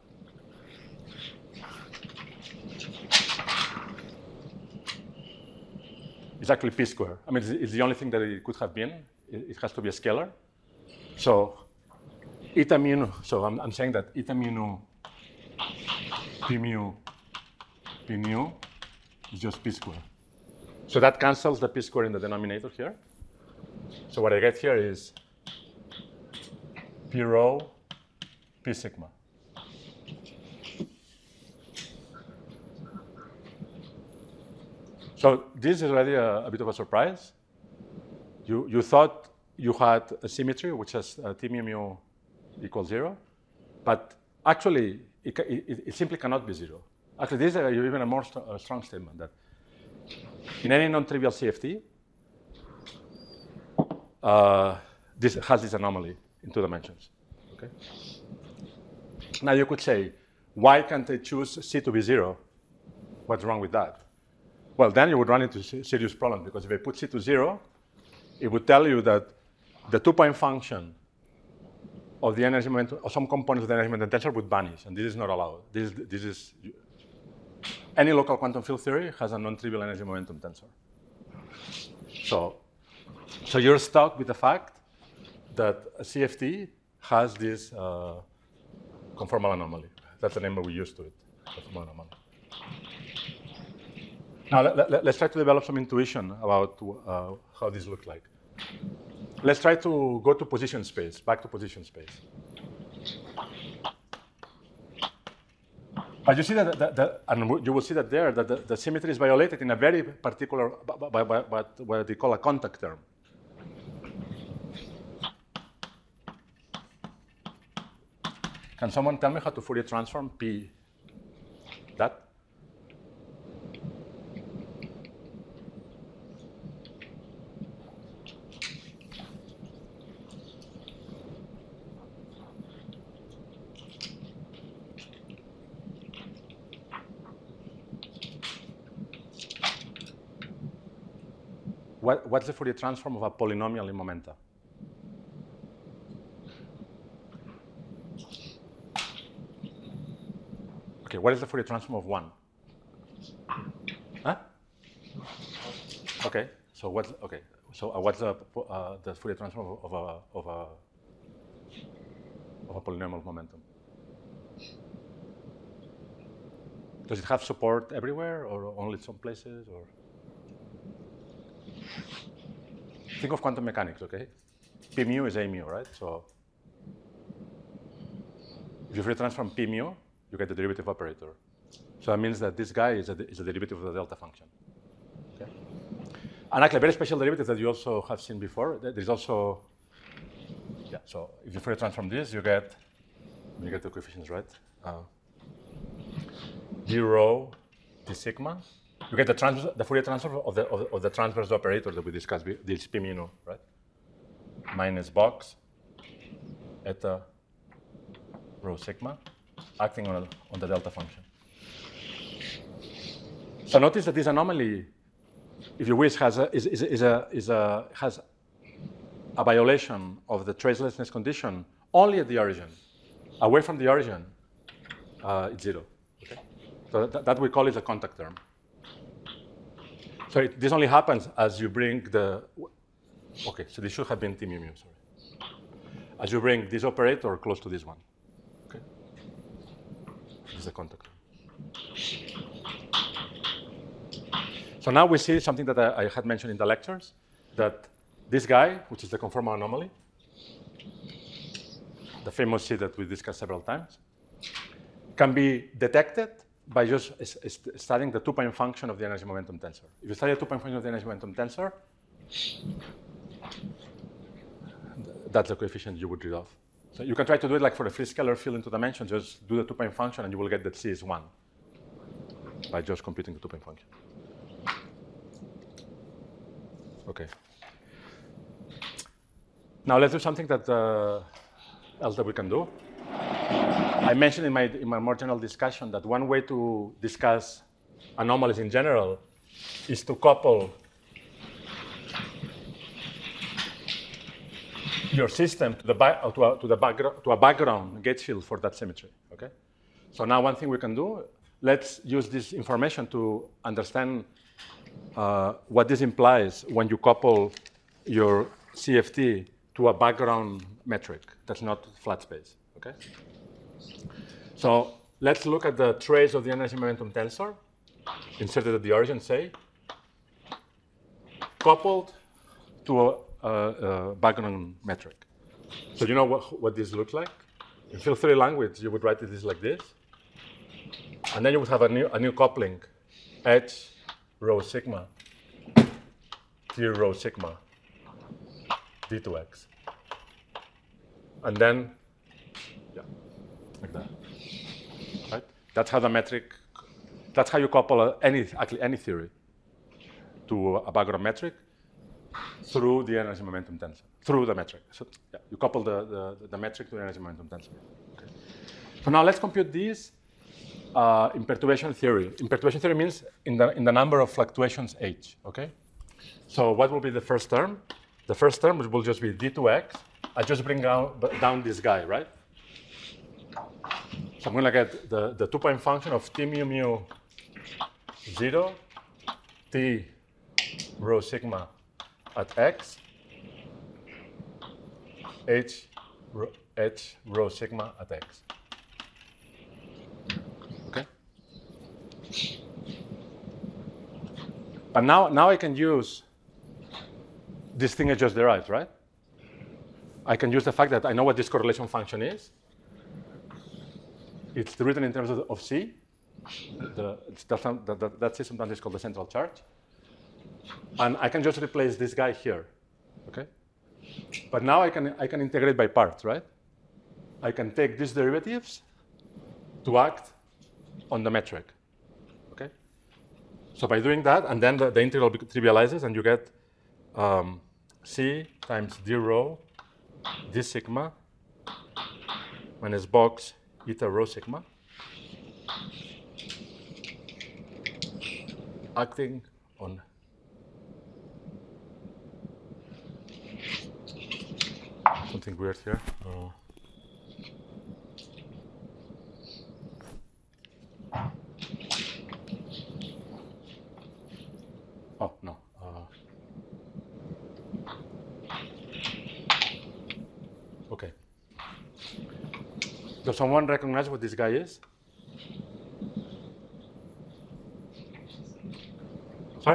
It's actually P square. I mean, it's the only thing that it could have been. It has to be a scalar. So eta mu nu, so I'm saying that eta mu nu P mu is just P square. So that cancels the P square in the denominator here. So what I get here is P rho P sigma. So this is already a bit of a surprise. You thought you had a symmetry which has T mu equals 0, but actually it simply cannot be 0. Actually, this is even a more strong statement that in any non-trivial CFT, this has this anomaly in 2 dimensions. Okay. Now you could say, why can't I choose C to be 0? What's wrong with that? Well, then you would run into serious problems, because if I put C to 0, it would tell you that the 2-point function of the energy momentum, or some components of the energy momentum tensor would vanish, and this is not allowed. This is any local quantum field theory has a non-trivial energy momentum tensor. So you're stuck with the fact that a CFT has this conformal anomaly. That's the name that we use to it, conformal anomaly. Now, let's try to develop some intuition about how this looks like. Let's try to go to position space, back to position space. But you see that, and you will see that there, that the symmetry is violated in a very particular, by what they call a contact term. Can someone tell me how to Fourier transform P? That? what's the Fourier transform of a polynomial in momenta? Okay, what is the Fourier transform of 1? Huh? Okay, so what's the Fourier transform of a polynomial momentum? Does it have support everywhere, or only some places, or? Think of quantum mechanics, okay? P mu is A mu, right? So if you Fourier transform P mu, you get the derivative operator. So that means that this guy is a derivative of the delta function. Okay? And actually, a very special derivative that you also have seen before. There's also, yeah. So if you Fourier transform this, you get the coefficients, right? D rho, d sigma. You get the Fourier transform of the transverse operator that we discussed, this P mu, right? Minus box, eta, rho sigma, acting on the delta function. So notice that this anomaly, if you wish, has a violation of the tracelessness condition only at the origin. Away from the origin, it's 0. Okay? So that we call it a contact term. So this only happens as you bring the. Okay, so this should have been T mu mu. Sorry. As you bring this operator close to this one. Okay. This is a contact term. So now we see something that I had mentioned in the lectures, that this guy, which is the conformal anomaly, the famous C that we discussed several times, can be detected by just studying the two-point function of the energy momentum tensor. If you study the two-point function of the energy momentum tensor, that's the coefficient you would read off. So you can try to do it like for a free scalar field in two dimensions, just do the two-point function and you will get that C is 1 by just computing the two-point function. Okay. Now let's do something that else that we can do. I mentioned in my more general discussion that one way to discuss anomalies in general is to couple your system to a background gauge field for that symmetry. Okay. So now one thing we can do, let's use this information to understand what this implies when you couple your CFT to a background metric that's not flat space. Okay. So let's look at the trace of the energy momentum tensor inserted at the origin, say, coupled to a background metric. So you know what this looks like? In field theory language, you would write this like this, and then you would have a new coupling, H rho sigma, T rho sigma, D2x, and then like that. Right? That's how the metric. That's how you couple any theory to a background metric through the energy momentum tensor, through the metric. So yeah, you couple the metric to the energy momentum tensor. Okay. So now let's compute these in perturbation theory. In perturbation theory means in the number of fluctuations h. Okay. So what will be the first term? The first term will just be d2x. I just bring down this guy, right? So I'm going to get the two-point function of T mu mu 0, T rho sigma at x, H rho sigma at x. Okay? But now I can use this thing I just derived, right? I can use the fact that I know what this correlation function is. It's written in terms of C. That C sometimes is called the central charge. And I can just replace this guy here, okay? But now I can integrate by parts, right? I can take these derivatives to act on the metric, okay? So by doing that, and then the integral trivializes, and you get C times d rho d sigma minus box eta rho sigma acting on Something weird here. Oh, no. Okay. Does someone recognize what this guy is? Sorry?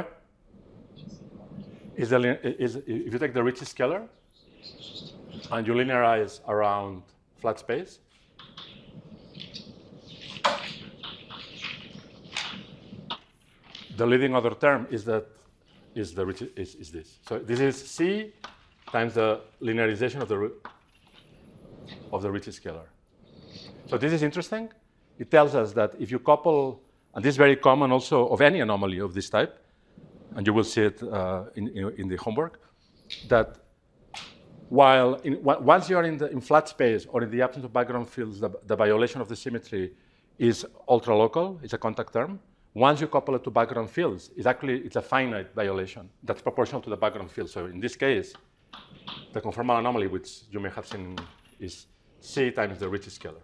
If you take the Ricci scalar and you linearize around flat space, the leading order term is this. So this is C times the linearization of the Ricci scalar. So this is interesting. It tells us that if you couple, and this is very common also of any anomaly of this type, and you will see it in the homework, that once you're in flat space or in the absence of background fields, the violation of the symmetry is ultra-local, it's a contact term. Once you couple it to background fields, it's a finite violation that's proportional to the background field. So in this case, the conformal anomaly, which you may have seen, is C times the Ricci scalar.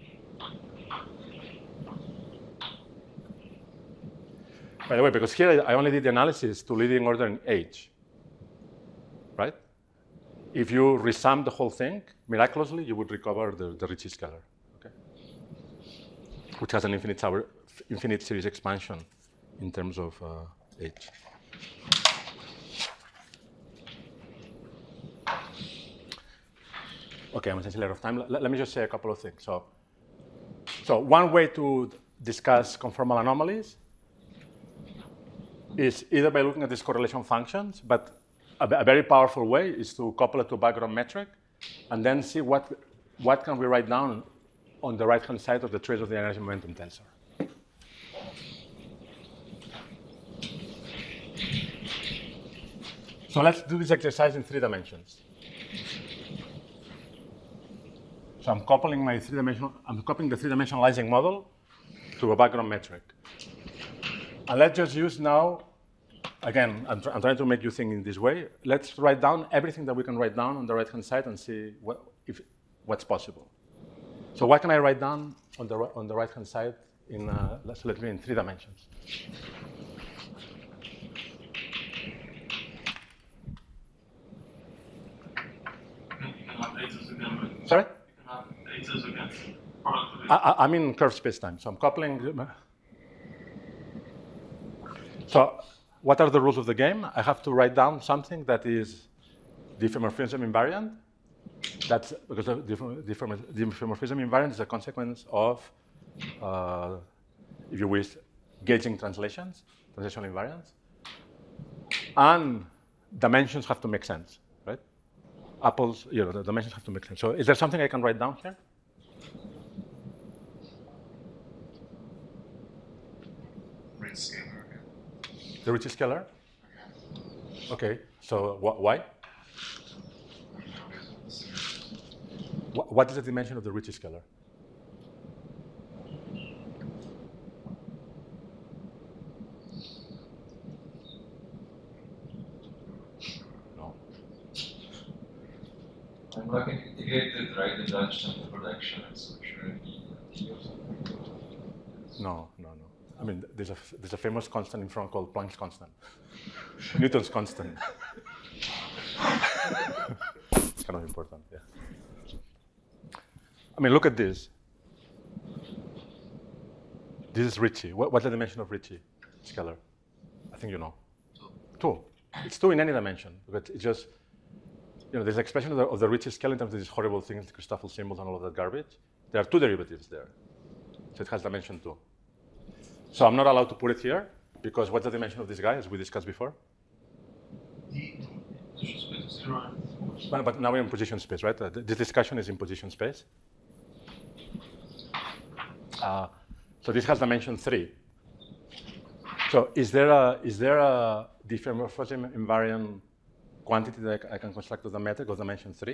By the way, because here I only did the analysis to leading order in H, right? If you resum the whole thing, miraculously, you would recover the Ricci scalar, okay? Which has an infinite series expansion in terms of H. Okay, I'm essentially out of time. Let me just say a couple of things. So one way to discuss conformal anomalies is either by looking at these correlation functions, but a very powerful way is to couple it to a background metric and then see what can we write down on the right-hand side of the trace of the energy momentum tensor. So let's do this exercise in 3 dimensions. So I'm coupling the 3-dimensionalizing model to a background metric. And let's just use now, again, I'm trying to make you think in this way. Let's write down everything that we can write down on the right-hand side and see what's possible. So what can I write down on the right-hand side let's let me in 3 dimensions? Sorry? I'm in curved spacetime, so I'm coupling. So what are the rules of the game? I have to write down something that is diffeomorphism invariant. That's because the diffeomorphism invariant is a consequence of, if you wish, gauging translational invariance. And dimensions have to make sense, right? Apples, the dimensions have to make sense. So is there something I can write down here? Ricci scalar. The Ricci scalar? Okay, so why? What is the dimension of the Ricci scalar? No. I'm like an integrated right dimension projection, so shouldn't be T or something. No. I mean, there's a famous constant in front called Planck's constant, Newton's constant. It's kind of important, yeah. I mean, look at this. This is Ricci. What's the dimension of Ricci scalar? I think you know. 2. It's 2 in any dimension, but it's just, there's an expression of the Ricci scale in terms of these horrible things, the Christoffel symbols and all of that garbage. There are 2 derivatives there. So it has dimension 2. So I'm not allowed to put it here, because what's the dimension of this guy, as we discussed before? But now we're in position space, right? This discussion is in position space. So this has dimension 3. So is there a diffeomorphism invariant quantity that I can construct with the metric of dimension 3?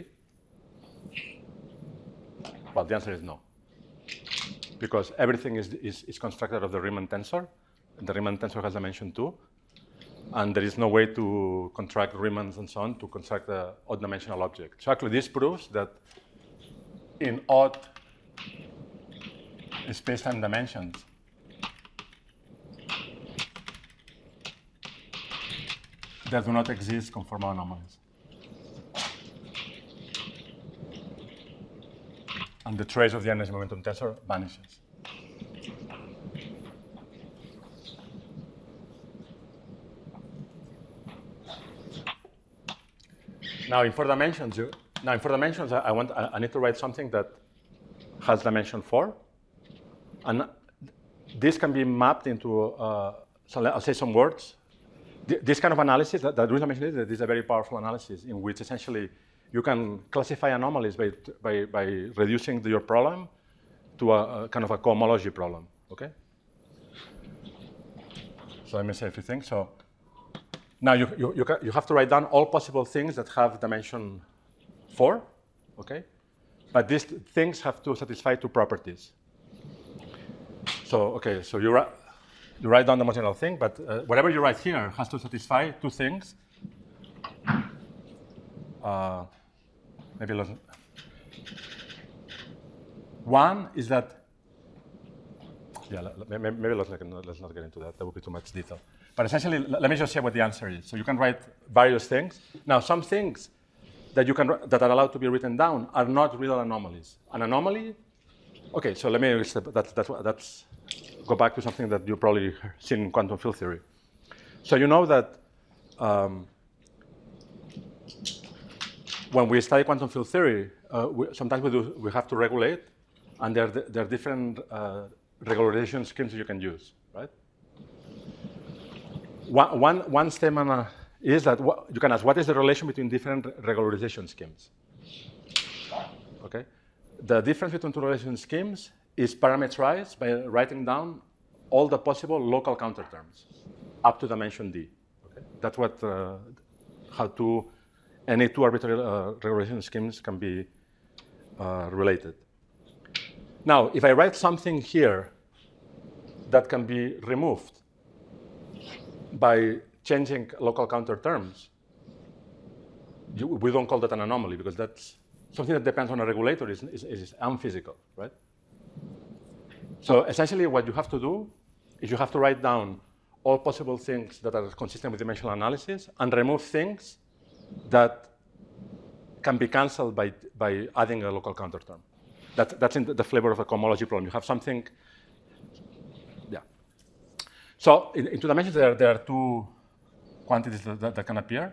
Well, the answer is no. Because everything is constructed of the Riemann tensor. The Riemann tensor has dimension 2. and there is no way to construct Riemanns and so on to construct an odd-dimensional object. So actually, this proves that in odd space-time dimensions, there do not exist conformal anomalies. And the trace of the energy momentum tensor vanishes. Now in 4 dimensions, I need to write something that has dimension 4, and this can be mapped into. So I'll say some words. This kind of analysis, that the reason I mentioned it, is a very powerful analysis in which essentially you can classify anomalies by reducing your problem to a kind of a cohomology problem. Okay. So let me say a few things. So now you have to write down all possible things that have dimension 4, okay? But these things have to satisfy 2 properties. So okay, so you write down the most general thing, but whatever you write here has to satisfy 2 things. Maybe one is that. Yeah, maybe let's not get into that. That would be too much detail. But essentially, let me just say what the answer is. So you can write various things. Now, some things that that are allowed to be written down are not real anomalies. An anomaly. Okay, so let me that's go back to something that you probably seen in quantum field theory. So you know that when we study quantum field theory, sometimes we have to regulate, and there are different regularization schemes you can use, right? One statement is that you can ask, what is the relation between different regularization schemes? Okay, the difference between 2 relation schemes is parameterized by writing down all the possible local counter terms up to dimension d. Okay? That's what any 2 arbitrary regularization schemes can be related. Now, if I write something here that can be removed by changing local counter terms, we don't call that an anomaly because that's something that depends on a regulator is unphysical, right? So essentially what you have to do is you have to write down all possible things that are consistent with dimensional analysis and remove things that can be canceled by adding a local counter term. That's in the flavor of a cohomology problem. You have something, yeah. So in 2 dimensions, there are 2 quantities that can appear.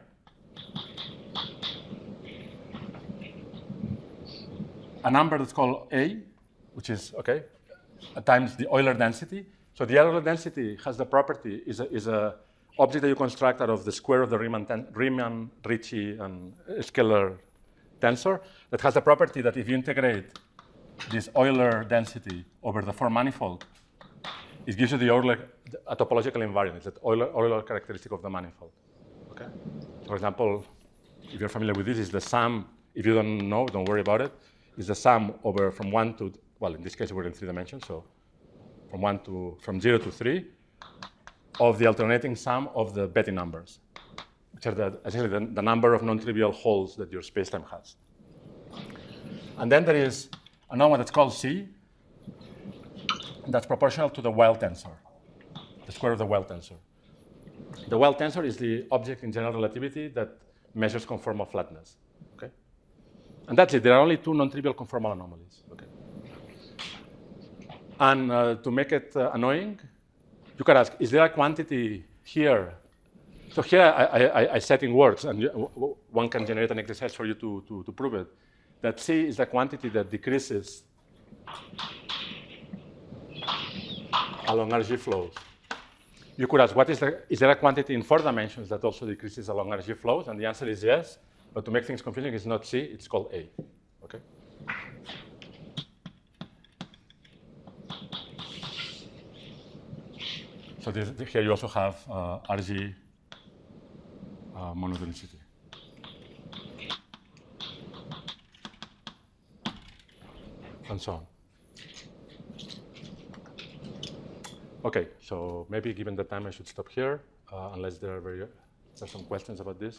A number that's called A, which is, okay, times the Euler density. So the Euler density has the property, is a object that you construct out of the square of the Riemann, Ricci, and scalar tensor that has the property that if you integrate this Euler density over the 4 manifold, it gives you the Euler a topological invariant. It's that Euler characteristic of the manifold. Okay. For example, if you're familiar with this, is the sum. If you don't know, don't worry about it. Is the sum over from 1 to, well, in this case we're in 3 dimensions, so from 0 to 3 of the alternating sum of the Betti numbers, which are essentially the number of non-trivial holes that your spacetime has. And then there is another one that's called C, that's proportional to the Weyl tensor, the square of the Weyl tensor. The Weyl tensor is the object in general relativity that measures conformal flatness. Okay? And that's it. There are only 2 non-trivial conformal anomalies. Okay? And to make it annoying, you could ask, is there a quantity here? So here I set in words, and one can generate an exercise for you to prove it, that C is the quantity that decreases along RG flows. You could ask, is there a quantity in 4 dimensions that also decreases along RG flows? And the answer is yes, but to make things confusing, it's not C, it's called A. Okay? So here you also have RG monotonicity. And so on. Okay, so maybe given the time I should stop here. unless there's some questions about this.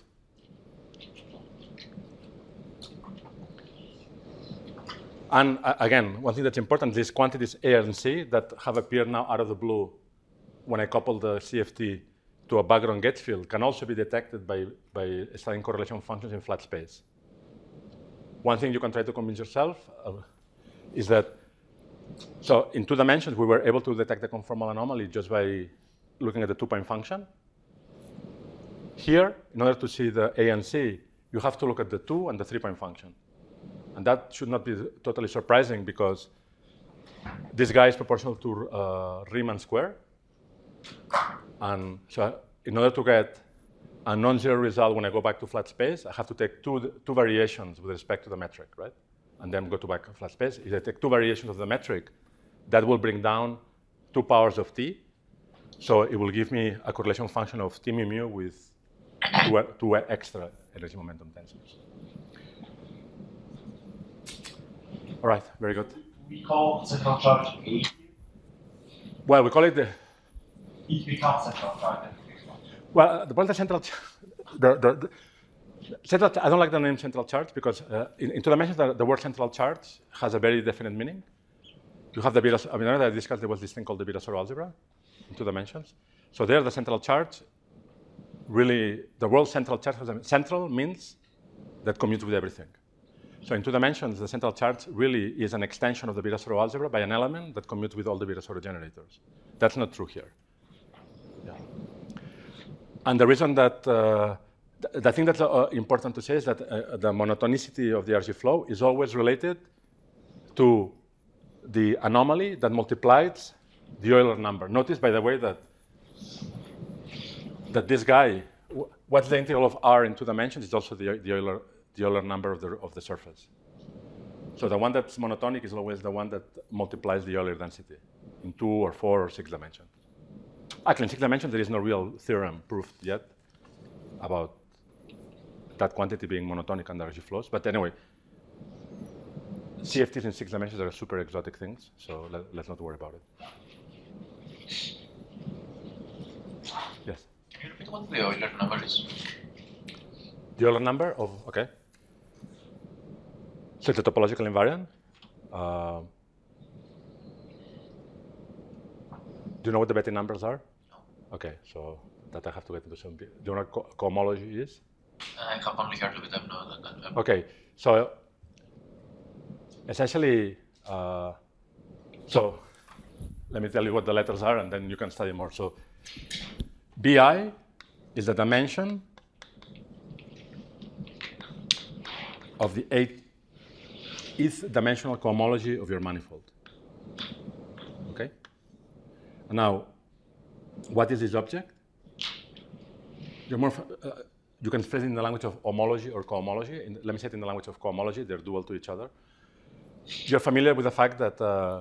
And again, one thing that's important, these quantities A and C that have appeared now out of the blue when I couple the CFT to a background gauge field can also be detected by studying correlation functions in flat space. One thing you can try to convince yourself is that, so in 2 dimensions, we were able to detect the conformal anomaly just by looking at the 2-point function. Here, in order to see the A and C, you have to look at the 2 and the 3-point function. And that should not be totally surprising because this guy is proportional to Riemann square. And so in order to get a non-zero result when I go back to flat space, I have to take two variations with respect to the metric, right? And then go to back to flat space. If I take 2 variations of the metric, that will bring down 2 powers of t. So it will give me a correlation function of t mu mu with 2 extra energy momentum tensors. All right, very good. We call central charge A. Well, we call it the. It becomes central charge. Well, the point of central, central. I don't like the name central charge because in 2 dimensions the word central charge has a very definite meaning. You have the beta. I mean, I discussed there was this thing called the Virasoro algebra in 2 dimensions. So there, the central charge. Really, the word central charge has central means that commutes with everything. So in 2 dimensions, the central charge really is an extension of the Virasoro algebra by an element that commutes with all the Virasoro generators. That's not true here. Yeah. And the reason that, the thing that's important to say is that the monotonicity of the RG flow is always related to the anomaly that multiplies the Euler number. Notice, by the way, that this guy, what's the integral of R in 2 dimensions is also the Euler number of the surface. So the one that's monotonic is always the one that multiplies the Euler density in 2 or 4 or 6 dimensions. Actually, in 6 dimensions, there is no real theorem proved yet about that quantity being monotonic under RG flows. But anyway, CFTs in 6 dimensions are super exotic things, so let's not worry about it. Yes? Can you repeat what the Euler number is? The Euler number of, okay. So it's a topological invariant. Do you know what the Betti numbers are? No. Okay, so that I have to get into some. Do you know what cohomology is? I have only heard of it. I've not done that. Okay, so essentially, so let me tell you what the letters are, and then you can study more. So BI is the dimension of the 8th dimensional cohomology of your manifold. Okay? Now, what is this object? You can express it in the language of homology or cohomology. Let me say it in the language of cohomology. They're dual to each other. You're familiar with the fact that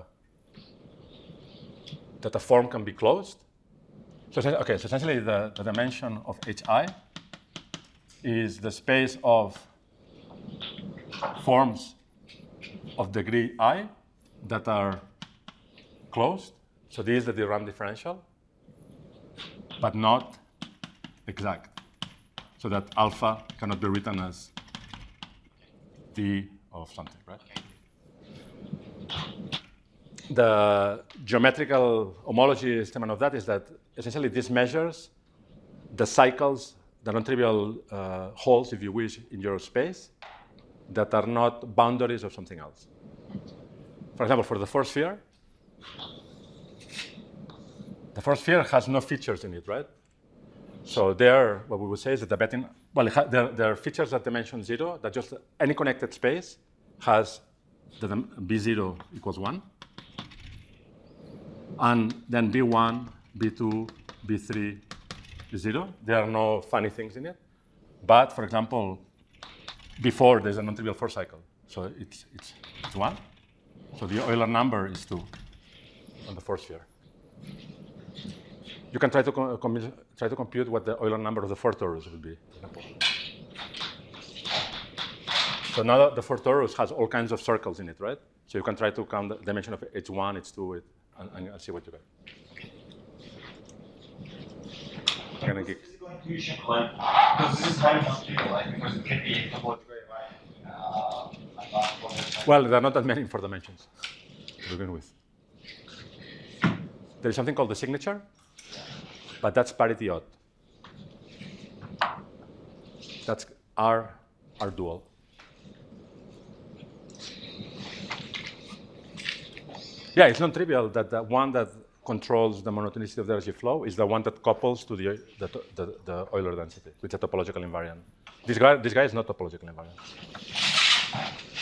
that a form can be closed. So, okay, so essentially the dimension of HI is the space of forms of degree I that are closed. So this is the Durand differential, but not exact. So that alpha cannot be written as D of something, right? The geometrical homology statement of that is that essentially this measures the cycles, the non-trivial holes, if you wish, in your space that are not boundaries of something else. For example, for the four sphere, the four sphere has no features in it, right? So there, what we would say is that the Betti, well, there are features at dimension 0 that just any connected space has the B0 equals 1. And then B1, B2, B3 is 0. There are no funny things in it. But for example, before there's a non-trivial four cycle. So it's 1. So the Euler number is 2 on the four sphere. You can try to compute what the Euler number of the four torus would be. So now the four torus has all kinds of circles in it, right? So you can try to count the dimension of H1, H2, and see what you get. gonna geek. Physical intuition, like, because this is very non-trivial, like, because it can be topological, right? Well, there are not that many in 4 dimensions to begin with. There is something called the signature, but that's parity odd. That's R dual. Yeah, it's non-trivial that the one that controls the monotonicity of the energy flow is the one that couples to the Euler density, which is a topological invariant. This guy is not topological invariant.